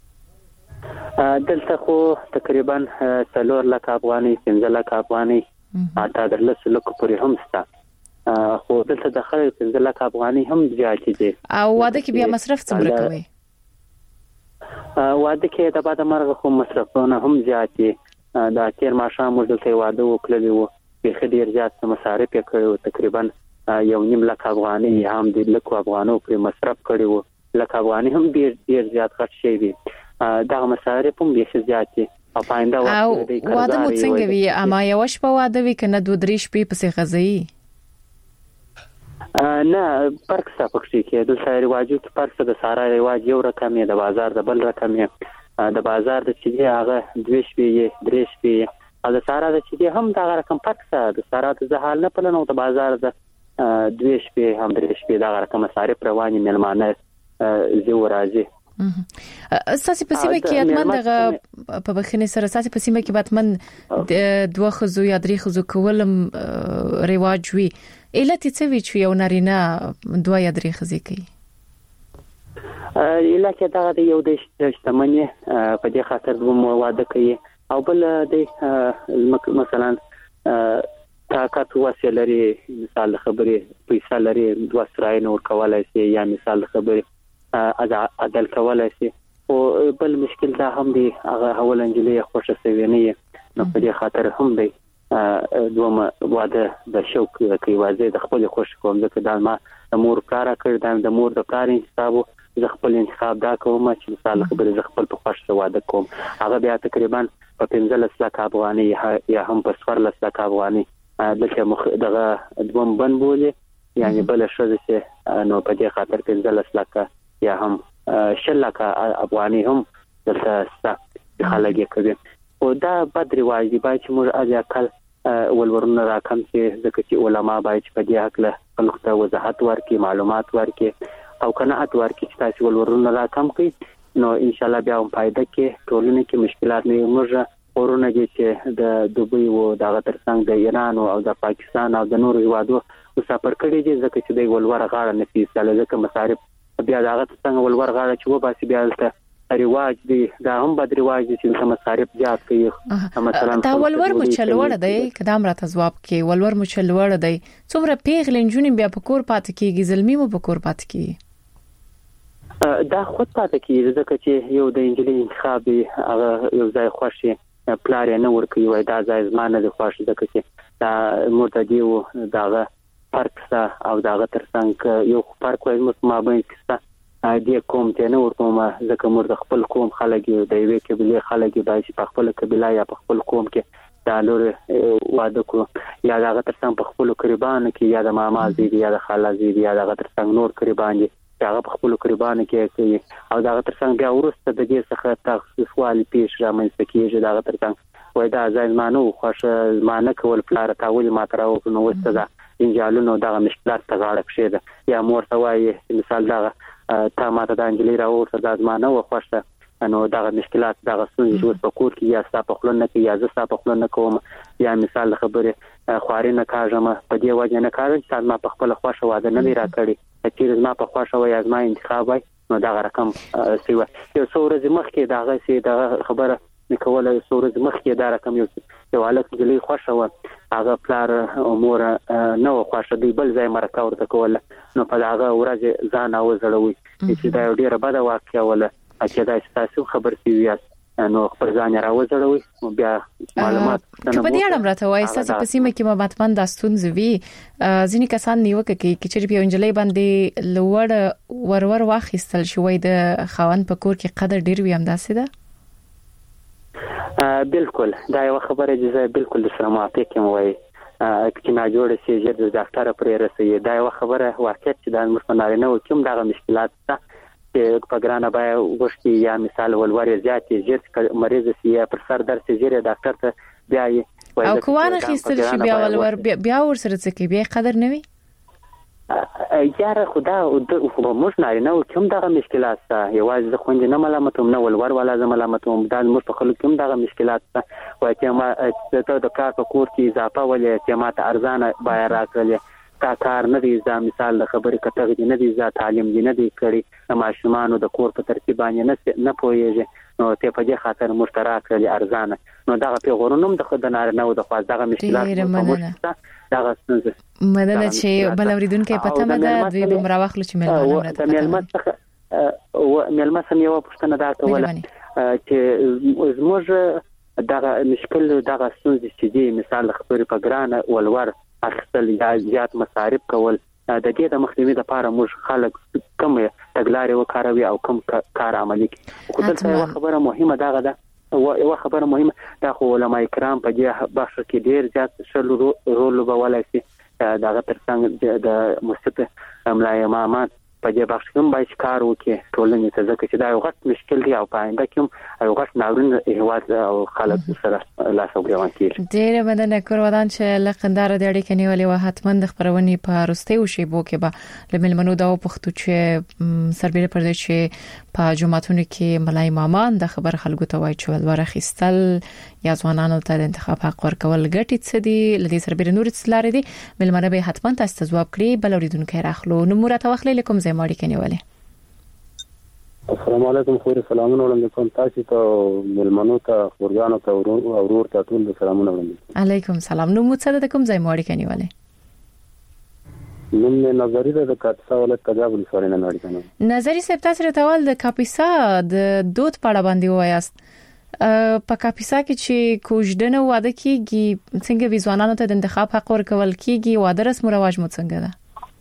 دلته خو تقریبا 4 لک افغاني 15 لک افغاني اته د 10 لک پورې هم ستا خو دلته د خلک 15 لک افغاني هم زیات دي
او واده کې بیا مصرف څومره کوي
واده کې د بعد مرغه خو مصرفونه هم زیات دي دا تیر ماشه موږ دلته واده وکړلی وو په ډیر زیات مصارف یې کړو تقریبا 1.5 لک افغاني هم د لک افغانو پر مصرف کړی وو لک افغاني هم ډیر زیات خرج شوی دي دا مصارف هم ډیر زیات دي او پاینده
وخت دی واده مو څنګه وی اما یو شپه واده وی کنه 2-3 شپې پسې غزي
نه فرق څه پکې کې د ساري واجب فرق د سارا رواج یو رقم دی د بازار د بل رقم دی د بازار د چې هغه 2 شپې 3 شپې او د سارا د چې هم دا رقم فرق څه د سارا د زحال نه پلنو د بازار د 2 شپې هم 3 شپې دا رقم مصارف رواني ملمانه زو راځي
اساسي په سیمه کې اتمن دغه په بخښنې سره اساسي په سیمه کې باتمن د دوه خزو یا درې خزو کولم رواج وي علت څه وی چې یو نارینه دوه یا درې خزې کوي
علاقه دا یو د شتمنۍ په دې خاطر دوه واده کوي او بل د مثلا طاقت وسیله لري مثال خبرې پیسې لري دوه سرای نور کولای شي یا مثال خبرې عدل کولای شي او بل مشکل دا هم دی هغه اول انجلې خوشا سوي نه نو په دې خاطر هم دی دوه واده د شوق کوي واځي د خپل خوش کوم ځکه دا ما د مور کار کړ د مور د کار حسابو ز خپل انتخاب دا کوم چې مثال خبرې ز خپل په خوش واده کوم هغه بیا تقریبا په 15 لک افغاني یا هم په 14 لک افغاني دغه دغه دوم بن بولې یعنی بل شوه چې نو په دې خاطر 15 لک یا هم شلک افغاني هم دلته خلک کوي او دا بد رواج دی باید چې موږ اځه کل ولورونه راکم چې ځکه چې علما باید په دې حق له خلکو ته وضاحت ورکړي معلومات ورکړي او قناعت ورکړي چې تاسو ولورونه راکم کړئ نو ان شاء الله بیا هم فائدہ کې ټولنه کې مشکلات نه موږ ورونه دي چې د دوبۍ او د ترڅنګ د ایران او د پاکستان او د نورو هیوادو مسافر کړي دي ځکه چې د ولور غاړه نه پیسې ځکه مصارف بیا داغه څنګه ولور غاړه چې و باسي بیا ته رواج دی دا هم بد رواج دي چې مصارف زیات کوي
مثلا دا ولور مچلوړ دی کدام راته جواب کې ولور مچلوړ دی څومره پیغلین جونې بیا په کور پاتې کیږي ظلمي مو په کور پاتې کیږي
دا خود پاتې کیږي ځکه چې یو د انجلۍ انتخاب هغه یو ځای خوشي پلار نه ورکوي وای دا ځای زمانه د خوشي ځکه چې دا مرتدی و داغه فرق او داغه ترڅنګ یو فرق وایي مو مابین کې دې کوم ته نه ورکوم ځکه موږ د خپل قوم خلک یو د یوې قبيله خلک باید په خپل قبيله یا په خپل قوم کې دا لور واده کو یا داغه ترڅنګ په خپل قربان کې یا د ماما زی یا د خاله زی یا داغه ترڅنګ نور قربان دي هغه په خپل قربان کې کوي او داغه ترڅنګ بیا ورسته د دې څخه تخصیص والی پیش رامنځته کیږي داغه ترڅنګ وای دا ځای مانو خوښ مانه کول پلار تاول ماتراو نو وسته دا انجالونو دغه مشکلات ته غاړه کړی ده یا مور سوای مثال دغه تا ماته د انجلۍ راوړه د ازمانه و خوښه نو دغه مشکلات دغه څنګه چې په کور کې یا ستاسو په خلونه کې یا زه په خلونه کوم یا مثال خبره خوارینه کاږم په دې وجه نه کاږم چې ما په خپل خوښه واده نه لري راکړي چې ما په خوښه وای ازما انتخاب وای نو دغه رقم سیوه یو څو ورځې مخکې دغه سي دغه خبره نکوله څو ورځې مخکې دا رقم یو حالت جلې خوښه و هغه پلار امور نو خوښه دی بل ځای مرکه ورته کوله نو په هغه ورځ ځان او زړوي چې دا ډیره بده واقعه ولا چې دا تاسو خبر سیویاس نو خبر ځان راوځړوي بیا معلومات
چې په دې اړه راته وایي چې په سیمه کې مباتمن داستون زوی ځینې کسان نیوکه کوي چې په انجلۍ باندې لوړ ورور واخیستل شوی د خاوند په کور کې قدر ډیر وي همداسې ده
بالکل دا یو خبره چې بالکل سره موافق یم وای چې ما جوړ شي چې د ډاکټر پرې رسېږي دا یو خبره واقعیت چې د مسلمانانو نه کوم دغه مشکلات چې په ګرانه بای وښتي یا مثال ولوري زیاتې چې مریض سي پر سر درس زیره ډاکټر ته بیا
او کوانه خېستل شي بیا ولور بیا ور سره څه کې بیا قدر نه وي
یاره خدا او موږ نه کوم دغه مشکلات ته یوازې خوند نه ملامتوم نه ولور ولا زه ملامتوم دا موږ په خلک کوم دغه مشکلات ته وای چې ما ته د کار په کور کې اضافه ولې چې ما ته ارزانه بای راکړل کا کار نه دی ځا مثال د خبرې کټغ نه دی ځا تعلیم دی نه دی کړی ماشومان د کور په ترتیب باندې نه پوهیږي نو ته په دې خاطر مشترک لري ارزانه نو دغه پیغورونم د خدای نه او د خاص دغه مشکلات دغه څنګه
مدد چې بلوریدونکو پته مده دوی به مراوخلو چې
ملمه سم یو پښتنه دا کوله چې زموږ دغه مشکل دغه څنګه چې دی مثال خبرې په ګرانه ولور اخستل یا زیات مصارف کول د دې د مخنیوي لپاره موږ خلک کوم تګلارې وکاروي او کوم کار عملي کوي خو دلته خبره مهمه ده یو خبره مهمه دا خو علماء کرام په دې بحث کې ډیر زیات شل رول لوبولای شي دغه ترڅنګ د مستقه ملای امامات په دې بخش کې باید کار وکړي ټولنې ته، ځکه چې دا یو غټ مشکل دی او په آینده کې یو غټ ناورین هیواد او خلک سره لاس او ګریوان کیږي.
ډېر مننه کورودان چې لقندار د اړیکې نیولې و. حتمن د خبرونې په وروستیو شیبو کې به لملمنو دا پښتو چې سربېره پر دې چې په جمعتونو کې ملای مامان د خبر خلکو ته وایي چې ولور اخیستل یا ځوانانو ته د انتخاب حق ورکول ګټي څه دي، لدې سربېره نور څه لارې دي، ملمنه به حتمن تاسو ځواب کړي. بل اوریدونکو راخلو نو مرته وخت لیکم زه ماړي کې نیولې.
السلام علیکم، خوري سلامونه وړاندې کوم تاسو ته، ملمنو ته، خورګانو ته، ورور ته ټول سلامونه وړاندې.
علیکم سلام. نو مو څه د کوم ځای ماړي کې نیولې؟
نن نظری د کاپیسا ولایت تجاب ولسوالۍ نه اړیکه نه.
نظری صاحب تاسو راتول د کاپیسا د دوت پاړه باندې وایاست. په کاپیسا کې چې کوژدنه واده کیږي څنګه ویزوانانو ته د انتخاب حق ورکول کیږي، واده رسم او رواج مو څنګه ده؟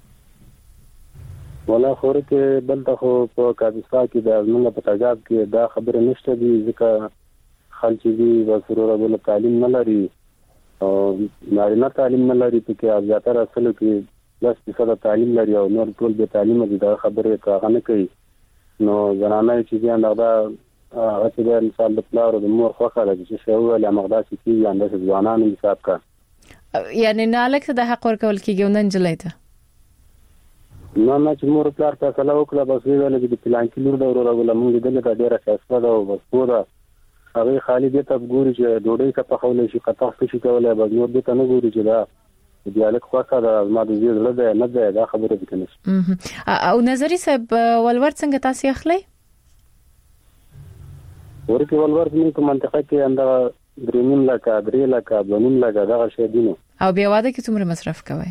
ولا خور کې بلته خو په کاپیسا کې د موږ په تجاب کې دا خبره نشته دي، ځکه خلک دي وسرور ابل تعلیم نه لري او نارینه تعلیم نه لري، په کې زیاتره اصل کې 10% تعلیم لري او نور ټول به تعلیم دي. دا خبره کاغه نه کوي. نو زنانه چې ځان دا هغه چې د مثال د پلار او د مور خوخه ده چې شی ویل مقدار چې انداز ځوانانو حساب کا،
یعنی نه الکه د حق ورکول کیږي نن جلیته
نه چې مور پلار فیصله وکړه بس ویل چې د پلان کې لور دا ورغله موږ دلته ډیره فیصله ده او بس پوره هغه خالي دې ته ګوري چې ډوډۍ کا په خولې شي قطع شي کولای بس نور دې ته نه ګوري چې دا دیالک خوخه ده ما د زیات لده نه ده دا خبره دي کنه.
او نظری صاحب ولور څنګه تاسو اخلي؟
ورته ولور زموږ په منطقه کې انده 3 لک 3 لک 2 لک دا شی دي.
او بیا واده کې څومره مصرف کوي؟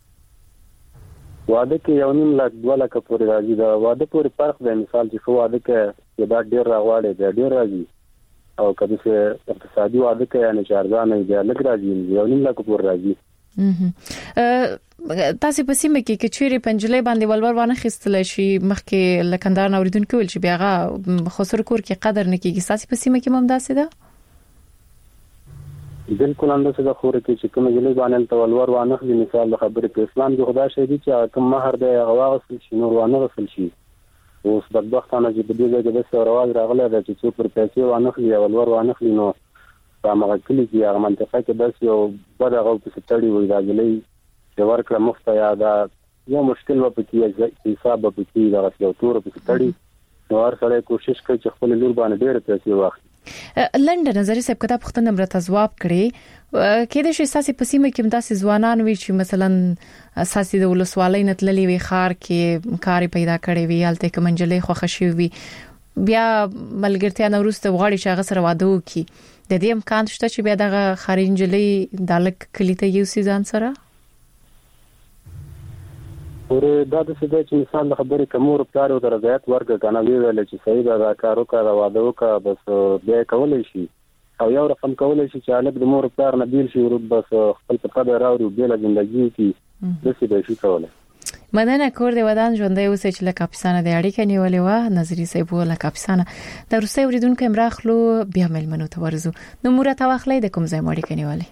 واده کې 1 لک 2 لک پورې راځي. دا واده پورې فرق دی. مثال چې خو واده کې دا ډیر راغواړي دا ډیر راځي او کله چې اقتصادي واده کې یعنی چارځانه دی لګ راځي 1 لک پورې راځي.
تاسو په سیمه کې چیرې پنځلې باندې ولور وانه خستل شي مخکې لکندار اوریدونکو ول چې بیاغه خسر کور کې قدر نه کیږي، تاسو په سیمه کې ممداسه ده؟
بالکل اندازه د خور کې چې کوم جلې باندې ته ولور وانه خلی مثال د خبرې په اسلام کې خدا شي چې کوم مہر دی غواغسل شي نور وانه غسل شي. اوس بدبختانه چې په دې ځای کې د سرواز راغله د چې څو پر پیسې وانه خلی ولور وانه خلی نو په هغه کلی کې هغه منطقه کې بس یو بدغه په ستړي وي دا جلې چې ورکړه مفت یا دا یو مشکل و په کې حساب په کې دا یو تور په ستړي نو هر سره کوشش کوي چې خپل لور باندې ډېر پیسې واخلي.
لنډه نظر صاحب کتاب پختنه مرته جواب کړي کې د شي ساسي په سیمه کې مداسي ځوانان وي چې مثلا اساسي د ولسوالۍ نتللي وي خار کې کاری پیدا کړي وي الته کمنجلې خوښ شي وي بیا ملګرتیا نورسته وغاړي چې هغه سره واده وکي د دې امکان شته چې بیا دغه خارجنجلې دالک کلیته یو سیزان سره
ورې دا د څه چې مثال خبرې کومور پلار او درځات ورګه کنه ویل چې صحیح دا کارو کا واده وکا بس به کولای شي او یو رقم کولای شي چې الګ د مور پلار نه بیل شي ورو بس خپل په قدر راوړي بیل ژوندۍ کی د څه به شي کولای.
مدنه کور دی ودان ژوندۍ اوسې چې لکه افسانه د اړیکې نیولې و نظری صاحب لکه افسانه د روسي اوریدونکو امراخلو بیا ملمنو ته ورزو نو مرته واخلې د کوم ځای اړیکې نیولې.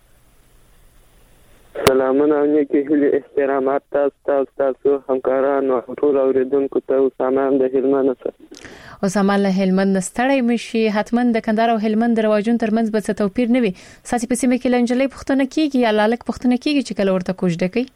سلامونه او نیکی هیله احترامات تاسو همکارانو ټول اوریدونکو ته سلام د هلمند سره.
اسامه له هلمند ستړی مشي حتما د کندهار او هلمند رواجون ترمنځ به څه توپیر نه وي. ساسي په سیمه کې لنجلې پښتنه کیږي یا لالک پښتنه کیږي چې کله ورته کوژده کوي.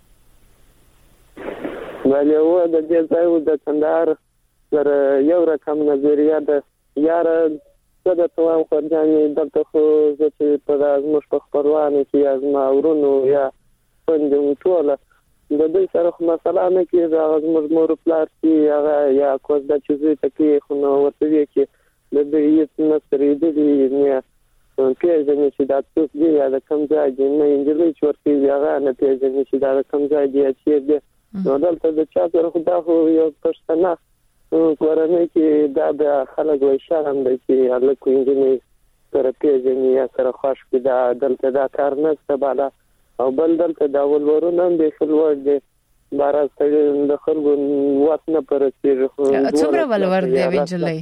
ولی و د دې ځای د کندهار سره یو رقم نظریه ده یار د توام خرجاني دلته خو چې په ازموش په خبروانه کې ازما ورونو یا پندم ټوله د دې سره خو مثلا نه کې د ازموش مور پلار کې هغه یا کوز د چیزې تکي خو نو ورته کې د دې یت نصرې دې نه پیژنې چې دا څه دی یا د کم ځای دی نه انجلې چورتي هغه نه پیژنې چې دا کم ځای دی چې دې نو دلته د چا سره خو دا خو یو پښتنه کورنۍ کې دا د خلک وای شرم دی چې الله کوینځنی سره پیژنې یا سره خوش کې دا دلته دا کار نه ستباله او بل دلته دا ولورونه به خلور دي بارا ستړي د خلکو وخت نه پرسیږي خو
څومره ولور دی وینځلې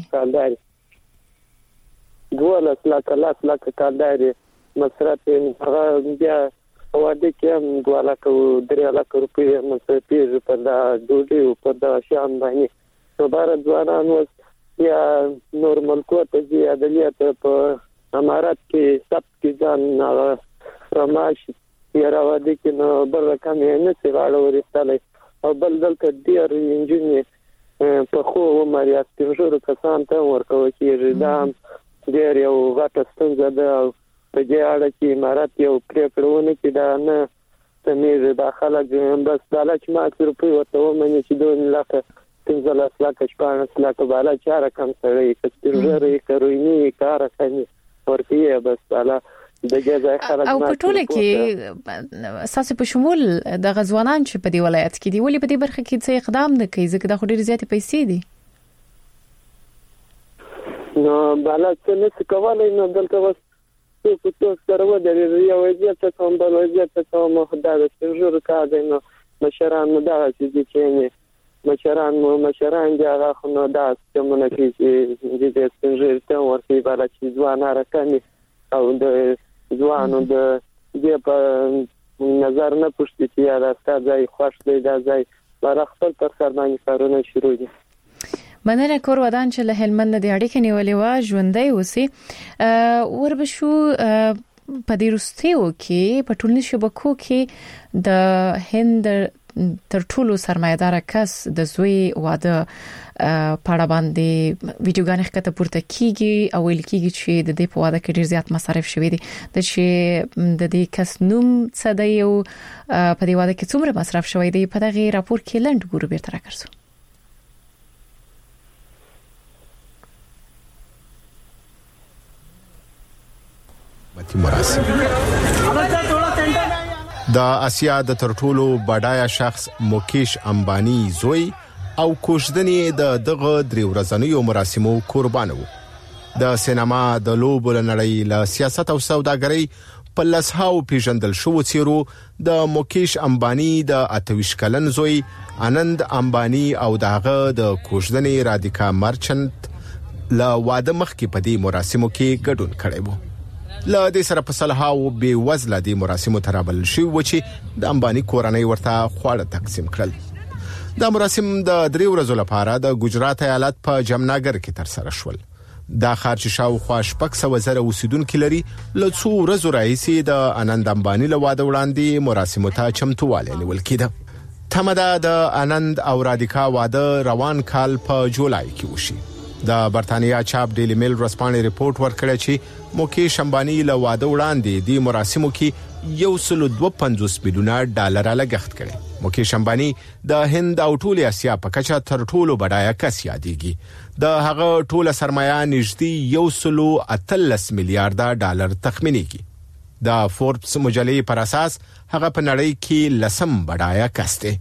دوله لاک کالداري مصرف هغه بیا واده کې هم 2 لک او 3 لک روپۍ مصرفي په دا ډوډۍ او په دا شان باندې نو بار ځوانان وس یا نورمال کوته چې عدالت په امارات کې سب کې ځان رماش یا راوده کې نو بل رقم یې نه سیواله ورساله او بل دلته ډیر انجینیر په خو عمر یا تجربه کسان ته ورکوي چې دا ډیر یو غټه ستونزه ده په دې اړه چې امارات یو پریکړونه کې دا نه تمیز داخله بس داله چې ما روپۍ ورته ومني چې 2 لک 15 لک 14 لک بالا چاره کم سړی کسترجري کروینی کار کوي ورته بس بالا د جزای خلک
او په ټوله کې اساس په شمول د غزوانان چې په دی ولایت کې دی ولې په دې برخه کې څه اقدام نه کوي ځکه د خوري زیاتې پیسې دي
نو بالا څه نه کولای نو دلته وس څه سره ودرې یو وضعیت کوم بل وضعیت کوم خدای د سرجر کار دی نو مشران دا چې مشران دی هغه خو نو دا څنګه کې چې د سرجر ته ورته بالا چې ځوان راکني او د ځوانو د دې په نظر نه پوښتې چې دا ستاسو خوښ دی دا ځای بار خپل تر سر باندې کارونه شروع دي
مننه کور ودان چې له هلمند د اړیکې نیولې و ژوندۍ اوسې وربشو په دې روستیو کې په ټولنیزو شبکو کې د هند تر ټولو سرمایدار کس د زوی واده پاړه باندې ویډیوګانې ښکته پورته کیږي او ویل کیږي چې د دې په واده کې ډیر زیات مصارف شوي دي د چې د دې کس نوم څه دی او په دې واده کې څومره مصرف شوی دی په دغه راپور کې لند ګورو بیرته راکړو
مراسم د اسیا د ترټولو بډایه شخص موکیش امبانی زوی او کوشدنې د دغه درې ورځنیو مراسمو قربان وو د سینما د لوبو لنړۍ له سیاست او سوداګرۍ په لسهاو پیژندل شو چیرو د موکیش امبانی د 28 کلن زوی آنند امبانی او دغه د کوشدنې رادیکا مرچنت لا واده مخکې په دې مراسمو کې ګډون کړي وو لا د سره په صلاحو به وزله د مراسمو ترابل شو و چې د امبانی کورنۍ ورته خواړه تقسیم کړل دا مراسم د 3 ورځې لپاره د ګجرات ایالت په جمناګر کې تر سره شول دا خارج شاوخوا شپږ سوه زره اوسیدونکو لري له څو ورځې راهیسې د آنند امبانی له واده وړاندې مراسمو ته چمتووالی نیول کېده تمه د آنند او رادیکا واده روان کال په جولای کې وشي د برتانیا چاپ ډیلی میل ورځپاڼې ریپورت ورکړی چې موکیش امبانی له واده وړاندې د مراسمو کې $1.25 میلیون لګښت کړي موکیش امبانی د هند او ټول اسیا په کچه تر ټولو بډایه کس یادېږي د هغه ټوله سرمایه نږدې $113 میلیارډ تخمینېږي د فوربس مجلې پر اساس هغه په نړۍ کې لسم بډایه کس دی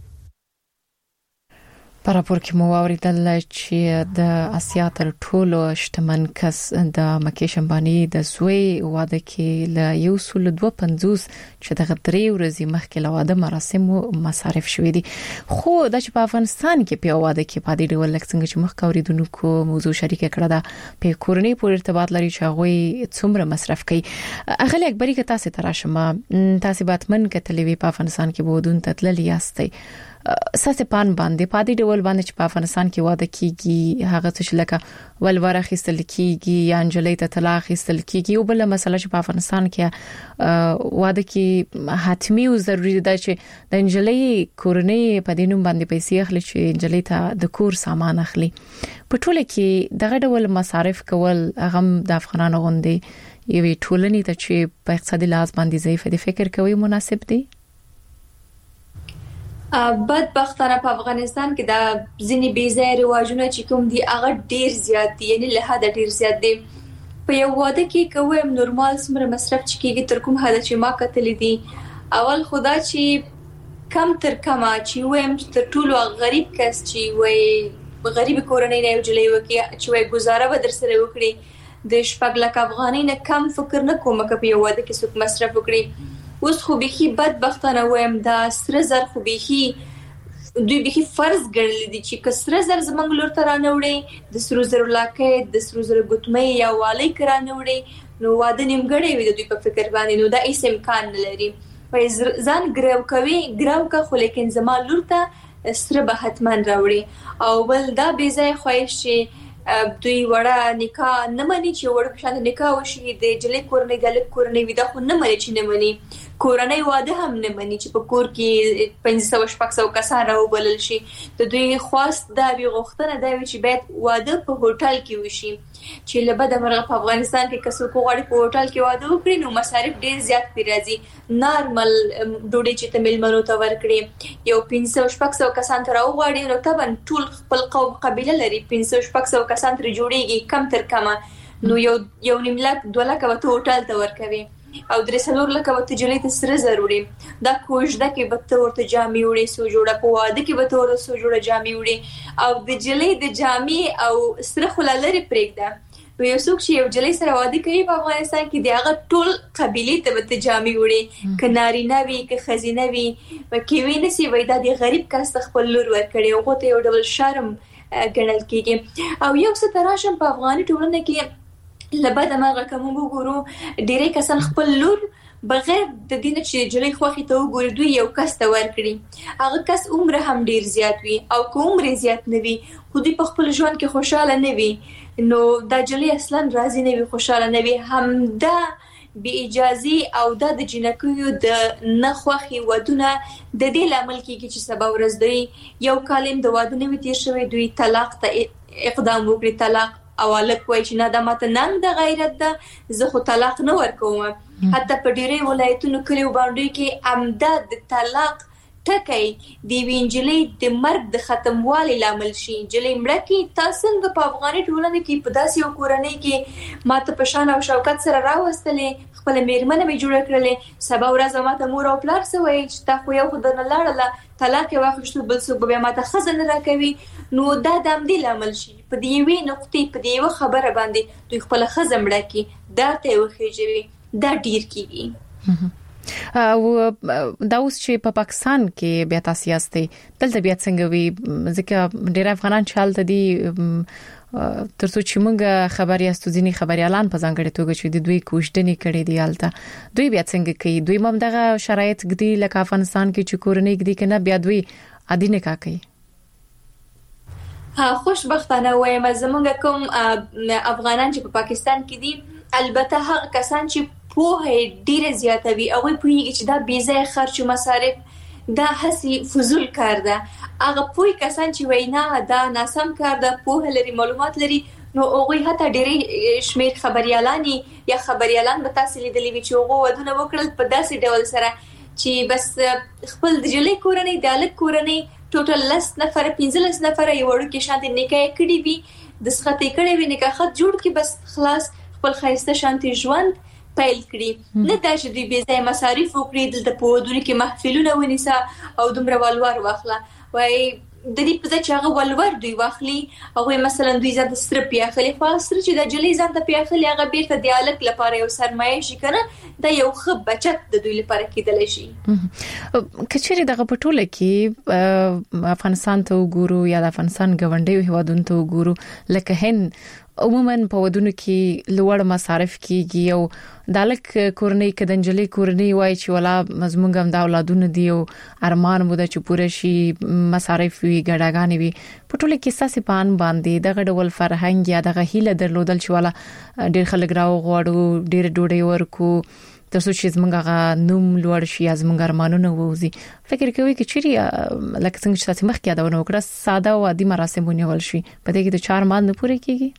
په راپور کې مو اوریدل چې د اسیا تر ټولو شتمن کس د موکیش امبانی د زوی واده کې له $125 چې د 3 ورځې مخکې له واده مراسمو مصارف شوې دي خو د چې په افغانستان کې په واده کې په دې ډول څنګه چې مخ اوریدونکو موضوع شریک کړه دا په کورنۍ پورې ارتباط لري چې هغه څومره مصرف کوي اغلی اکبری که تاسو تراشمه تاسو باتمن کتلې وی په افغانستان کې بودون تتللی یاستئ ساسه پان باندې پادې ډول باندې چې په افغانستان کې واده کیږي هغه څه لکه ولور اخیستل کیږي یا انجلۍ ته طلاق اخیستل کیږي او بل مسله چې په افغانستان کې واده کې حتمی او ضروری ده چې د انجلۍ کورنۍ په دینوم باندې پیسې اخلي چې انجلۍ ته د کور سامان اخلي په ټوله کې دغه ډول مصارف کول هغه د افغانانو غوندي یوې ټولنې ته چې په اقتصادي لحاظ باندې ضعیف دي فکر کوي مناسب دي
بدبختانه په افغانستان کې دا ځینې بېځای رواجونه چې کوم دي هغه ډیر زیات دي یعنی له حد ډیر زیات دي په یو واده کې کوم نورمال سمره مصرف چکیږي تر کوم حد چې ما کتلې دي اول خدا چې کم تر کما چې ویم تر ټولو غریب کس چې وای غریب کورنۍ نه وجلې وکي چې وای گزاره به در سره وکړي د شپږ لک افغانۍ نه کم فکر نه کوم چې په یو واده کې څوک مصرف وکړي اوس خو به بدبختانه وایم دا سره زر خو به دوی به فرض ګڼل دي چې کسره زر زمنګ لور تر نه وړي د سرو زر لاکې د سرو زر ګوتمې یا والی کرانه وړي نو واده نیمګړی وي د دوی په فکر باندې نو دا هیڅ امکان نه لري په ځان ګراو کا خو لیکن زما لور ته سره به حتمان راوړي او بل دا بې ځای خواهش چې دوی وړه نکاح نه مني چې وړه په شان نکاح وشي د جلې کورنۍ د لک کورنۍ ودا خو نه مني چې نه مني کورنۍ واده هم نه مني چې په کور کې 500-600 کسان راوبلل شي د دوی خواست دا وی غوښتنه دا وی چې باید واده په هوټل کې وشي چې لبد مرغه په افغانستان کې کسو کوغړي په هوټل کې واده وکړي نو مصارف ډیر زیات پی راځي نارمل ډوډۍ چې تمل منو ته ورکړي یو 500-600 کسان تر اوغړي نو طبعا ټول خپل قوم قبيله لري 500-600 کسان تر جوړيږي کم تر کمه نو یو نیم لک 2 لک وته هوټل ته ورکوي او درې څلور لک وته جلې ته سره ضروري دا کوژده کې به ته ورته جامې وړي سو جوړه په واده کې به ته ورته سو جوړه جامې وړي او د جلې د جامې او سره خلالري پرېږده نو یو څوک چې یو جلې سره واده کوي په افغانستان کې دی هغه ټول قبيله ته به ته جامې وړي کناري نه وي که خزینه وي کې وي نسی وای دا د غریب کس خپل لور ورکړي او ته یو ډول شرم ګڼل کېږي او یو څه تراشم په افغاني ټولنه کې لبد ماغه کوم وګورو ډیره کسان خپل لور بغیر د دین چې جلې خوخي ته وګوري دوی یو کس ته ورکړي هغه کس عمر هم ډیر زیات وي او کوم عمر زیات نه وي خو دې په خپل ژوند کې خوشاله نه وي نو دا جلې اصلا راضي نه وي خوشاله نه وي هم دا بی اجازه او د جنکیو د نخوخي ودونه د دې لامل کېږي چې سبا ورځ دوی یو کالم د واده نه وي تیر شوی دوی طلاق ته اقدام وکړي طلاق اوالک وای چې نه د ماته ننګ د غیرت ده زه خو طلاق نه ورکوم حتی په ډیره ولایتونو کلیو باندې کې امداد د طلاق ټکي دی وینجلې د مرګ د ختموالي لامل شي جلې مړه کې تاسو څنګه په افغاني ټولنه کې په داسې یو کورنۍ کې ماته په شان او شوکت سره راوستلې خپل میرمنه به جوړ کړلې سبا ورځ ماته مور او پلار سوي چې تا خو یو خدای نه لاړله طلاق واخښتو بل څه به ماته خزن راکوي نو دا د دې لامل شي په دې وی نقطې په دې خبره باندې دوی خپل خزم مړه کې دا ته وخیږي دا ډیر کیږي
او دا اوس چې په پاکستان کې بیا تاسو یاستئ دلته بیا څنګه وي ځکه ډیر افغانان چالت دي ترڅو چې موږ خبر یاستو ځینی خبريالان په ځانګړي توګه چې د دوی کوشدنې کړې دي الته دوی بیا څنګه کوي دوی هم دغه شرایط غدي لکه افغانستان کې چې کورنۍ غدي کنه بیا دوی ادینه کا کوي
خوشبختانه وایم زمونږ کوم افغانان چې په پاکستان کې دي البته هغه کسان چې په ډیره زیاته وي او په یوه چې دا بې ځای خرچ مصارف دا هسي فزول کار ده هغه پوي کسان چې وینا دا ناسم کار ده په لري معلومات لري نو هغه حتی ډېری شمیر خبريالانی یا خبريالان به تاسو لیدلې وي چې هغه ودونه وکړل په داسې ډول سره چې بس خپل د جلې کورنۍ د الک کورنۍ ټوټل 10 نفر 15 نفر یو ورکه شانتي نکاح کړي وي د سختې کړي وي نکاح خط جوړ کی بس خلاص خپل خیسته شانتي ژوند پیل کړي نه دا چې د بې ځای مصارف وکړي د پودونو کې محفلونه ونیسا او دومره والوار واخله وای د دې په ځای چې هغه والوار دوی واخلي هغه مثلا دوی زاد سترپیا خلی فاستر چې د جلې ځان ته پیاخلي هغه بیرته د الک لپاره یو سرمایه شي کنه دا یو خب بچت د دوی لپاره کېدل شي
کچېری دغه پټوله کې افغانستان ته وګورو یا د افغانستان غونډې هوادون ته وګورو لکه هند عموما په ودونو کې لوړ مصارف کیږي او دالک کورنۍ کدنجلې کورنۍ وای چې ولا مزمونږ هم د اولادونو دی او ارمان مو د چپوره شي مصارف وی ګډاګانې وی په ټوله کې ساسي پان باندې دغه ډول فرهنګ یا دغه هیله درلودل چې ولا ډیر خلک راو غواړو ډیر ډوډۍ ورکو ترڅو چې زمونږه نوم لوړ شي از مونږ ارمانونه ووزي فکر کوي چې چیرې لکه څنګه چې تاسو مخکې یادونه وکړه ساده او عادي مراسمونه ول شي په دې کې د 4 ماند نه پوره کیږي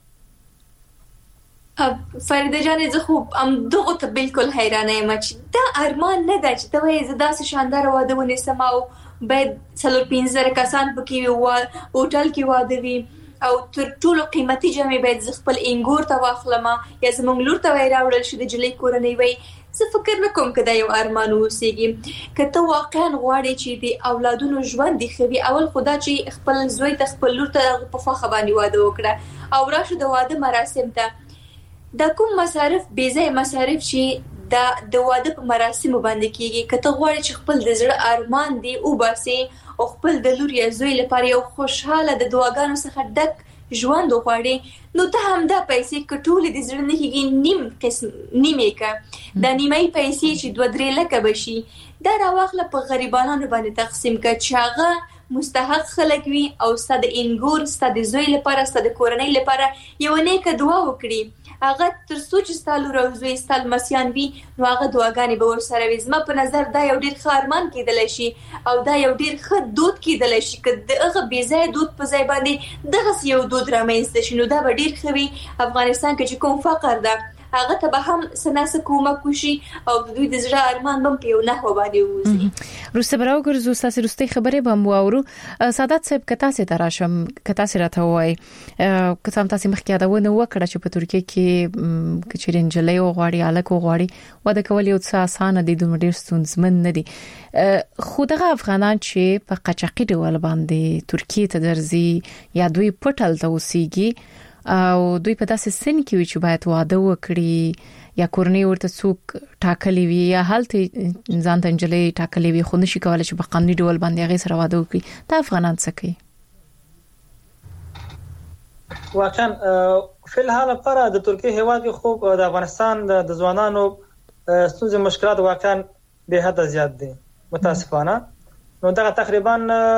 فریده جانې زه خو ام دغه ته بالکل حیرانه یم چې دا ارمان نه ده چې ته یې زدا سه شاندار واده ونیسم او باید 3-5 کسان پکې وي هوټل کې واده وي او تر ټولو قیمتي جامې باید خپل انګور ته واخلم یا زمونږ لور ته وراوړل شي د جلې کورنۍ وي زه فکر نکوم کدا یو ارمان وسیږي کته واقعا غواړي چې د اولادونو ژوند دی خوي اول خدا چې خپل زوی ته خپل لور ته په فخ باندې واده وکړه او راشه د واده مراسم ته دا کوم مصارف بې ځای مصارف چې د واده په مراسمو باندې کیږي کته غواړي چې خپل د زړه ارمان دی او باسي او خپل د لور یا زوی لپاره یو خوشاله د دعاګانو څخه ډک ژوند وغواړي نو ته هم دا پیسې کټولې د زړه نه کېږي نیمه کا د نیمه پیسې چې 2-3 لکه بشي دا راوخله په غریبانو باندې تقسیم کړه چې هغه مستحق خلک وي او ستاسو د انګور ستاسو د زوی لپاره ستاسو د کورنۍ لپاره یو نیکه دعا وکړي هغه تر څو چې ستاسو روزوي ستاسو مسیان وي نو هغه دعاګانې به ورسره وي زما په نظر دا یو ډیر ښه ارمان کېدلی شي او دا یو ډیر ښه دود کېدلی شي که دغه بې ځایه دود په ځای باندې دغسې یو دود رامنځته شي نو دا به ډیر ښه وي افغانستان کې چې کوم فقر ده هغه ته به هم سناسه کومک وشي او د دوی د زړه ارمان به په یو نحو باندې ووځي
روسته براو ګرځو تاسو روستي خبرې به مو اورو سادات صاحب کتا سي تراشم کتا سي راته وای کته تاسو مخکې یادونه وکړه چې په ترکیه کې کچرین جلې او غواړي الکو غواړي ودا کول یو څه اسانه دي د ډیر ستونزمن نه دي خو دغه افغانان چې په قچاقي ډول باندې ترکیه ته درځي یا دوی پټل ته وسیږي او دوی په داسې سن کې وي چې باید واده وکړي یا کورنۍ ورته څوک ټاکلي وي یا حالت ځان ته انجلې ټاکلي وي خو نشي کولای چې په قانوني ډول باندې هغه سره واده وکړي دا افغانان څه کوي
واقعا فلحال لپاره د ترکیه هیواد کې خو د افغانستان د ځوانانو ستونزې مشکلات واقعا به حد زیات دي متاسفانه نو دا تقریبا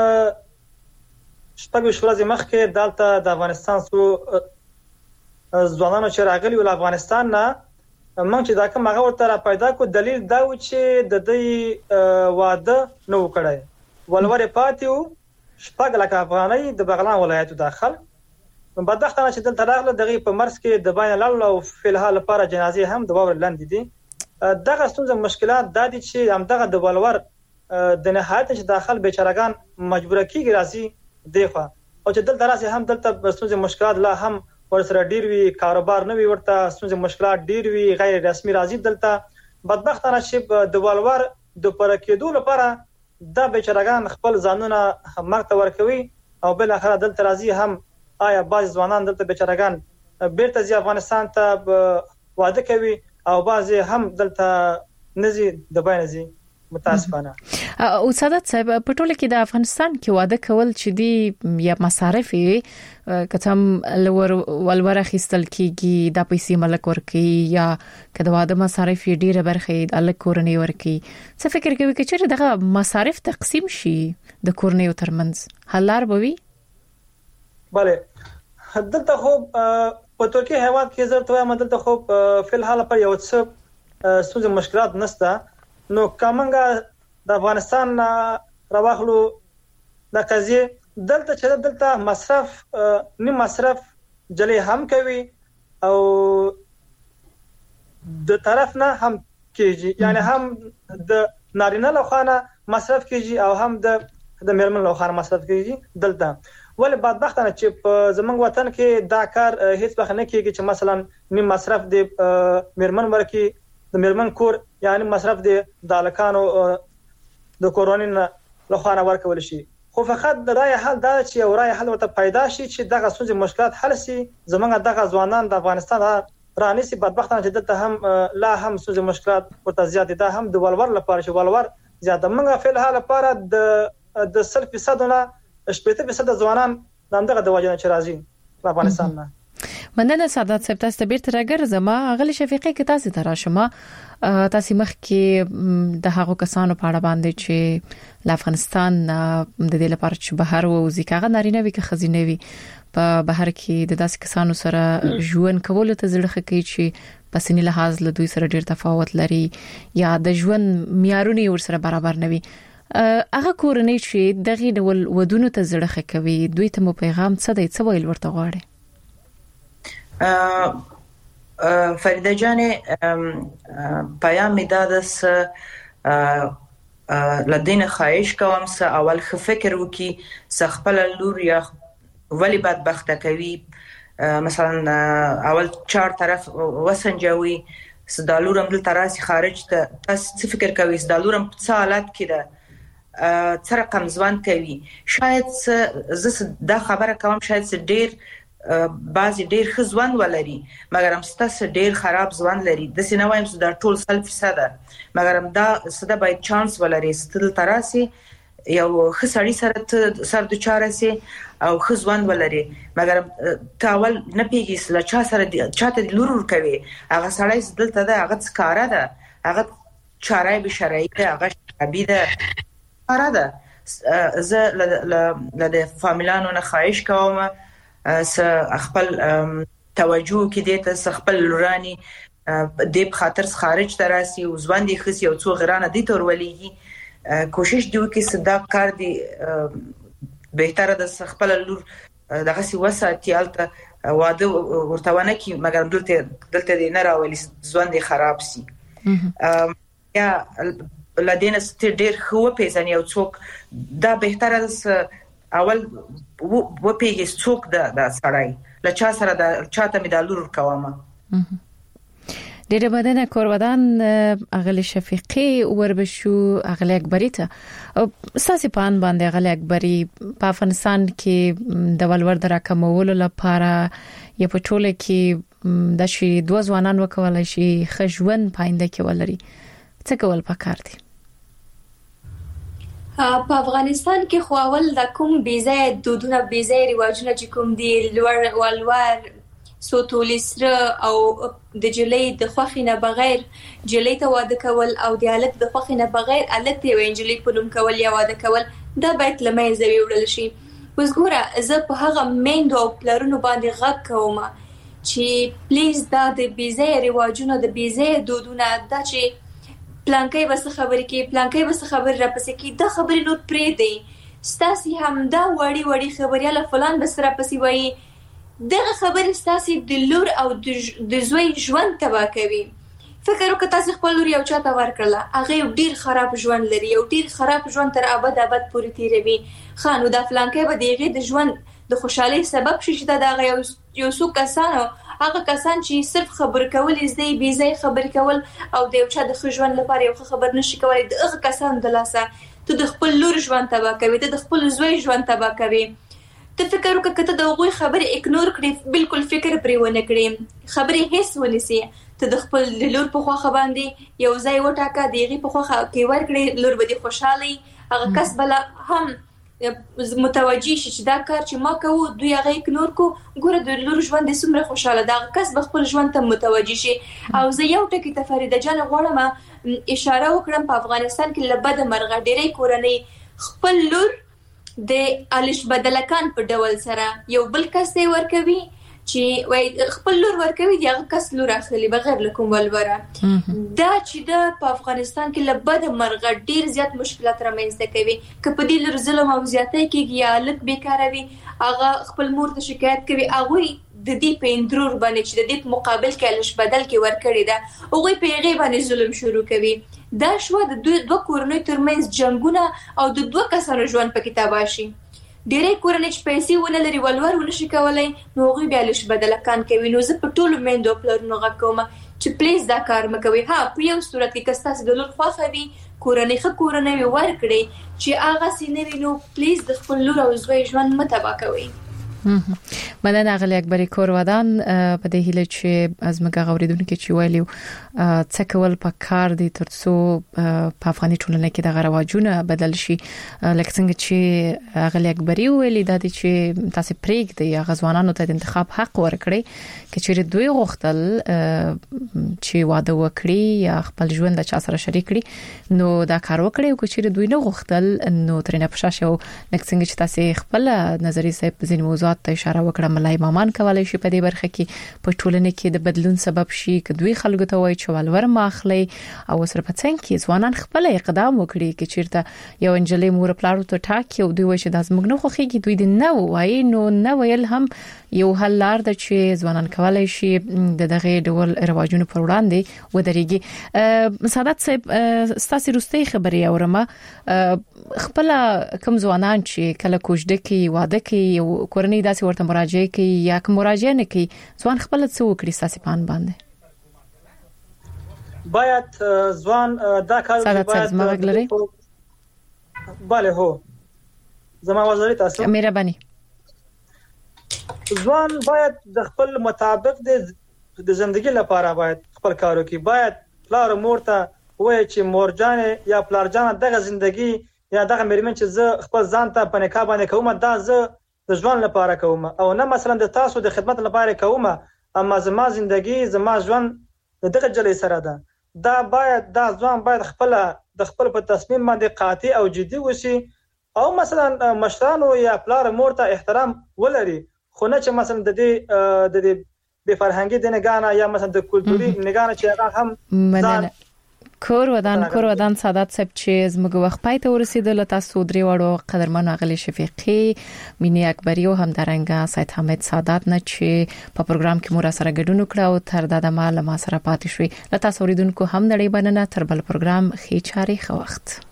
شپږ ورځې مخکې دلته د افغانستان ځوانانو چې راغلي ول افغانستان نه موږ چې دا کوم هغه ورته پیدا کو دلیل دا و چې د دې واده نو کړی ولور پاتیو شپږ لکه افغاني د بغلان ولایت داخل بدبختانه چې دلته راغله دغه په مرز کې د بین الله او فلحال لپاره جنازې هم د باور لاندې دي دغه ستونزې مشکلات د دې چې هم دغه د ولور د نهایت چې داخل بیچارهګان مجبور کیږي راځي دیخوا او چې دلته راځي هم دلته ستونزې مشکلات لا هم ورسره ډیر وی کاروبار نه وی ورته ستونزې مشکلات ډیر وی غیر رسمي راځي دلته بدبختانه چې د ولور د پر کېدو لپاره د بیچارهګان خپل ځانونه مرګ ته ورکوي او بل اخر دلته راځي هم آیا بعض ځوانان دلته بیچارهګان بیرته ځي افغانستان ته واده کوي او بعض هم دلته نزي د باندې متاسفانه
او سادات صاحب په ټوله کې د افغانستان کې واده کول چې دی یا مصارف کتم ولور خستل کیږي د پیسې ملک ورکی یا کله واده مصارف ډیره برخه د الک کورنۍ ورکی څه فکر کوي چې دغه مصارف تقسیم شي د کورنۍ ترمنځ حلار بوي
bale دلته خو په ترکیه هیواد کې زر ته مدلته خو فلحال پر یو څه ستونزې مشکلات نشته نو کومنګ د افغانستان راوخلو د قضیه دلته چې دلته مصرف نیم مصرف جلې هم کوي او د طرف نه هم کېږي یعنی هم د نارینه لخوانه مصرف کېږي او هم د میرمن لخوانه مصرف کېږي دلته ولې بدبختانه چې په زمونږ وطن کې دا کار هیڅ وخت نه کېږي چې مثلا نیم مصرف د میرمن ورکی د میرمن کور یعنی مصرف د الکانو د کورونین لخوانه ورکول شي خو فقط د رای حل دا چې یو رای حل ورته پیدا شي چې دغه ستونزې مشکلات حل شي زمونږ دغه ځوانان د افغانستان رانیسي بدبختانه چې دلته هم لا هم ستونزې مشکلات ورته زیات دي هم د ولور لپاره چې ولور زیاته موږ په حال لپاره د 100% نه 80% ځوانان دغه د وجه نه چې راځي په افغانستان نه
مننه سادات صاحب تاسو ته بیرته راګرځم غلی شفیقي کې تاسو ته راشم تاسو مخ کې د هغو کسانو په اړه باندې چې افغانستان د دې لپاره چې بهر وځي کاغه نارینه وي که خزینه وي په بهر کې د داسې کسانو سره ژوند کول ته زړه کوي چې په سنی لحاظ له دوی سره ډیر تفاوت لري یا د ژوند معیارونه ور سره برابر نه وي هغه کورنۍ چې دغه ډول ودونو ته زړه کوي دوی ته مو پیغام څه دی څه ویل ورته غواړي
فریده جان پیام دادس لدین خواهش کوم سه اول خ فکر وکي سخپل لور یا ولی بدبخته کوي مثلا اول 4 طرف وسنجوي سدالورم دل تراسي خارج ته تاسو فکر کوي سدالورم په حالت کې ده څه رقم ځوان کوي شاید زه دا خبره کوم شاید ډیر بعضی ډیر خزوان ولري مګر هم ستاسو ډیر خراب ځوان لري د سینه وایم چې دا ټول 100% مګر هم دا ستاسو باید چانس ولري ستل تراسي یو خسړی سره د چاره سي او خزوان ولري مګر تاول نه پیږي لا چا سره چاته لور کوي هغه سړی دلته ده هغه څکاره ده هغه چاره به شرعي هغه شبيده کاره ده زه له فامیلانو نه خواهش کوم خپل توجه کې دې ته خپل لوراني د خاطر خارج تراسي او ځوان دي خسي او څو غرانه دي تور ولېږي کوشش دی وکړي صدا کار دی بهتره د خپل لور دغه سی وساتیالته واده ورتهونه کی مګر دلته دی نه راولي ځوان دي خراب سي یا لدينا ستډیر خو پیژنې او څوک دا بهتره اول و پیږي څوک د سړی لچا سره د چاته می د لور کومه
ډېر بدنه کورودان اغلی شفیقي وربشو اغلی اکبری ته اساسي پان باندې اغلی اکبری په افغانستان کې د ولور دراکمولو لپاره یا په ټوله کې د شي دوه ځوانان وکولای شي خجون پاینده کې ولري څه کول پکار دي
په افغانستان کې خو اول د کوم بیزای دودونه بیزای رواجونه چې کوم دي ولور سوتولیسره او د جلې د خوخي نه بغیر جلې ته واده کول او د الک د خوخي نه بغیر الک ته وینجلې په نوم کول یا واده کول دا باید لمه زوی وړل شي اوس ګوره زه په هغه میندو او پلرونو باندې غږ کوم چې پلیز دا د بیزای رواجونه د بیزای دودونه دا چې پلانکې بس خبرې کې پلانکې بس خبر را پسې کې دا خبرې نور پرې دی ستاسي هم دا وړي خبرياله فلان بس را پسې وایي دغه خبره ستاسو د لور او د زوی ژوند تبا کوي فکر وکړه تاسو خپل لور یو چاته ورکړه هغه ډیر خراب ژوند لري او ډیر خراب ژوند تر ابد پورې تیروي خانو د فلانکې به دیغه د ژوند د خوشحالي سبب شي چې دا یو څو کسانو هغه کسان چې صرف خبر کول زده بيزای خبر کول او د یو چا د ژوند لپاره یو خبر نشي کولای دغه کسان د لاسه ته د خپل لور ژوند تبا کوي ته د خپل زوی ژوند تبا کوي ته فکر وکړه کته د غوي خبره اګنور کړې بالکل فکر پرې ونه کړې خبره هیڅ ونسي ته د خپل لور په خوخه باندې یو ځای وټاکه دیغه په خوخه کې ورکړې لور به دي خوشحالي هغه کس بل هم متوجي شي چې دا کار چې ما کوو دوی هغه اګنور کو ګوره د لور ژوند د سمره خوشاله دا کس به خپل ژوند ته متوجي شي او زه یو ټکی ته فریده جان غواړم اشاره وکړم په افغانستان کې لبد مرغه ډېرې کورنۍ خپل لور د الش بدلکان په ډول سره یو بل کس دی ورکوي چې وای خپل لور ورکوي دغه کس لور اخلي بغیر لکم ولوره دا چې د په افغانستان کې لبد مرغه ډیر زیات مشکلات رامنځته کوي کله دې لور ظلم او زیاتې کېږي یا لک بیکاروي هغه خپل مور ته شکایت کوي هغه د دې په اندرور باندې چې د دې په مقابل کې الش بدل کې ورکړي دا هغه په هغه باندې ظلم شروع کوي دا شو د دوه کورنۍ ترمنځ جنگونه او د دوه کسانو ژوند په کتابه شي ډېرې کورنۍ چې پیسې ونه لري ولور ونشي کولای نو هغه بیا لش بدلکان کوي نو زه په ټولو میندو پلرونو غوښم چې پلیز دا کار مکوي ها په یو صورت کې کستاس د لور خواخه وي کورنۍ خه کورنۍ ورکړي چې هغه سینوي نو پلیز د خپل لور او زوی ژوند متبا کوي
مننه اغلی اکبری کورودان په دې هیله چې از مګه غوریدونکو چې ویلو څه کول په کار دي ترڅو په افغاني ټولنه کې د رواجونه بدل شي لکه څنګه چې اغلی اکبری ویلي د دې چې تاسو پریک دی غزوانانو ته د انتخاب حق ورکړي چې دوی غوښتل چې واده وکړي یا خپل ژوند د چا سره شریک کړي نو دا کار وکړي او چې دوی نه غوښتل نو ترنه پښه شو لکه څنګه چې تاسو خپل نظری صاحب ځین موضوعات ته اشاره وکړه ملای مامان کولای شي په دې برخه کې په ټولنه کې د بدلون سبب شي کدوې خلکو ته وایي چې ولور ماخلي او سره په څنګه کې ځوانان خپل اقدام وکړي چې چیرته یو انجلې مور پلاړو ته ټاکي او دوی وایي چې د زموږ نه خوخيږي دوی د نو وایي نو نو ویل هم یو حل لار د چې ځوانان کولای شي دغه ډول رواجونو پر وړاندې ودرېږي سعادت صاحب ستاسو روستي خبري اورمه خپل کوم ځوانان چې کله کوژده کې واده کې کورنۍ داسې ورته مراجعه کوي یا کوم مراجعه نه کوي ځوان خپل څه وکړي ساسي پان باندې
باید ځوان دا کار
باید
bale هو زما وزاري تاسو
مهرباني
ځوان باید د خپل مطابق د ژوندۍ لپاره باید خپل کارو کې باید پلار مور ته وایي چې مور جان یا پلار جان دغه ژوندۍ یا دغه مېرمن چې زه خپل ځان ته په نکاح باندې کوم دا زه د ژوند لپاره کوم او نه مثلا د تاسو د خدمت لپاره کوم اما زما ژوندۍ زما ژوند دغه جلې سره ده دا باید دا ځوان باید خپل په تصمیم باندې قاطع او جدي وشي او مثلا مشرانو یا پلار مور ته احترام ولري خو نه چې مثلا د دې به فرهنګي د نگانه یا مثلا د کلتوري نگانه چې هغه هم
کور ودان سعادت صاحب چې زموږ وخت پای ته ورسېدل تاسو درې وړو قدرمن اغلی شفیقي مینی اکبری او همدارنګه سید حمید سعادت نه چې په پروګرام کې مور سره ګډون وکړ او تر دا د ما سره پاتې شوي لته اوریدونکو هم نړۍ بننه تر بل پروګرام خې چاري خو وخت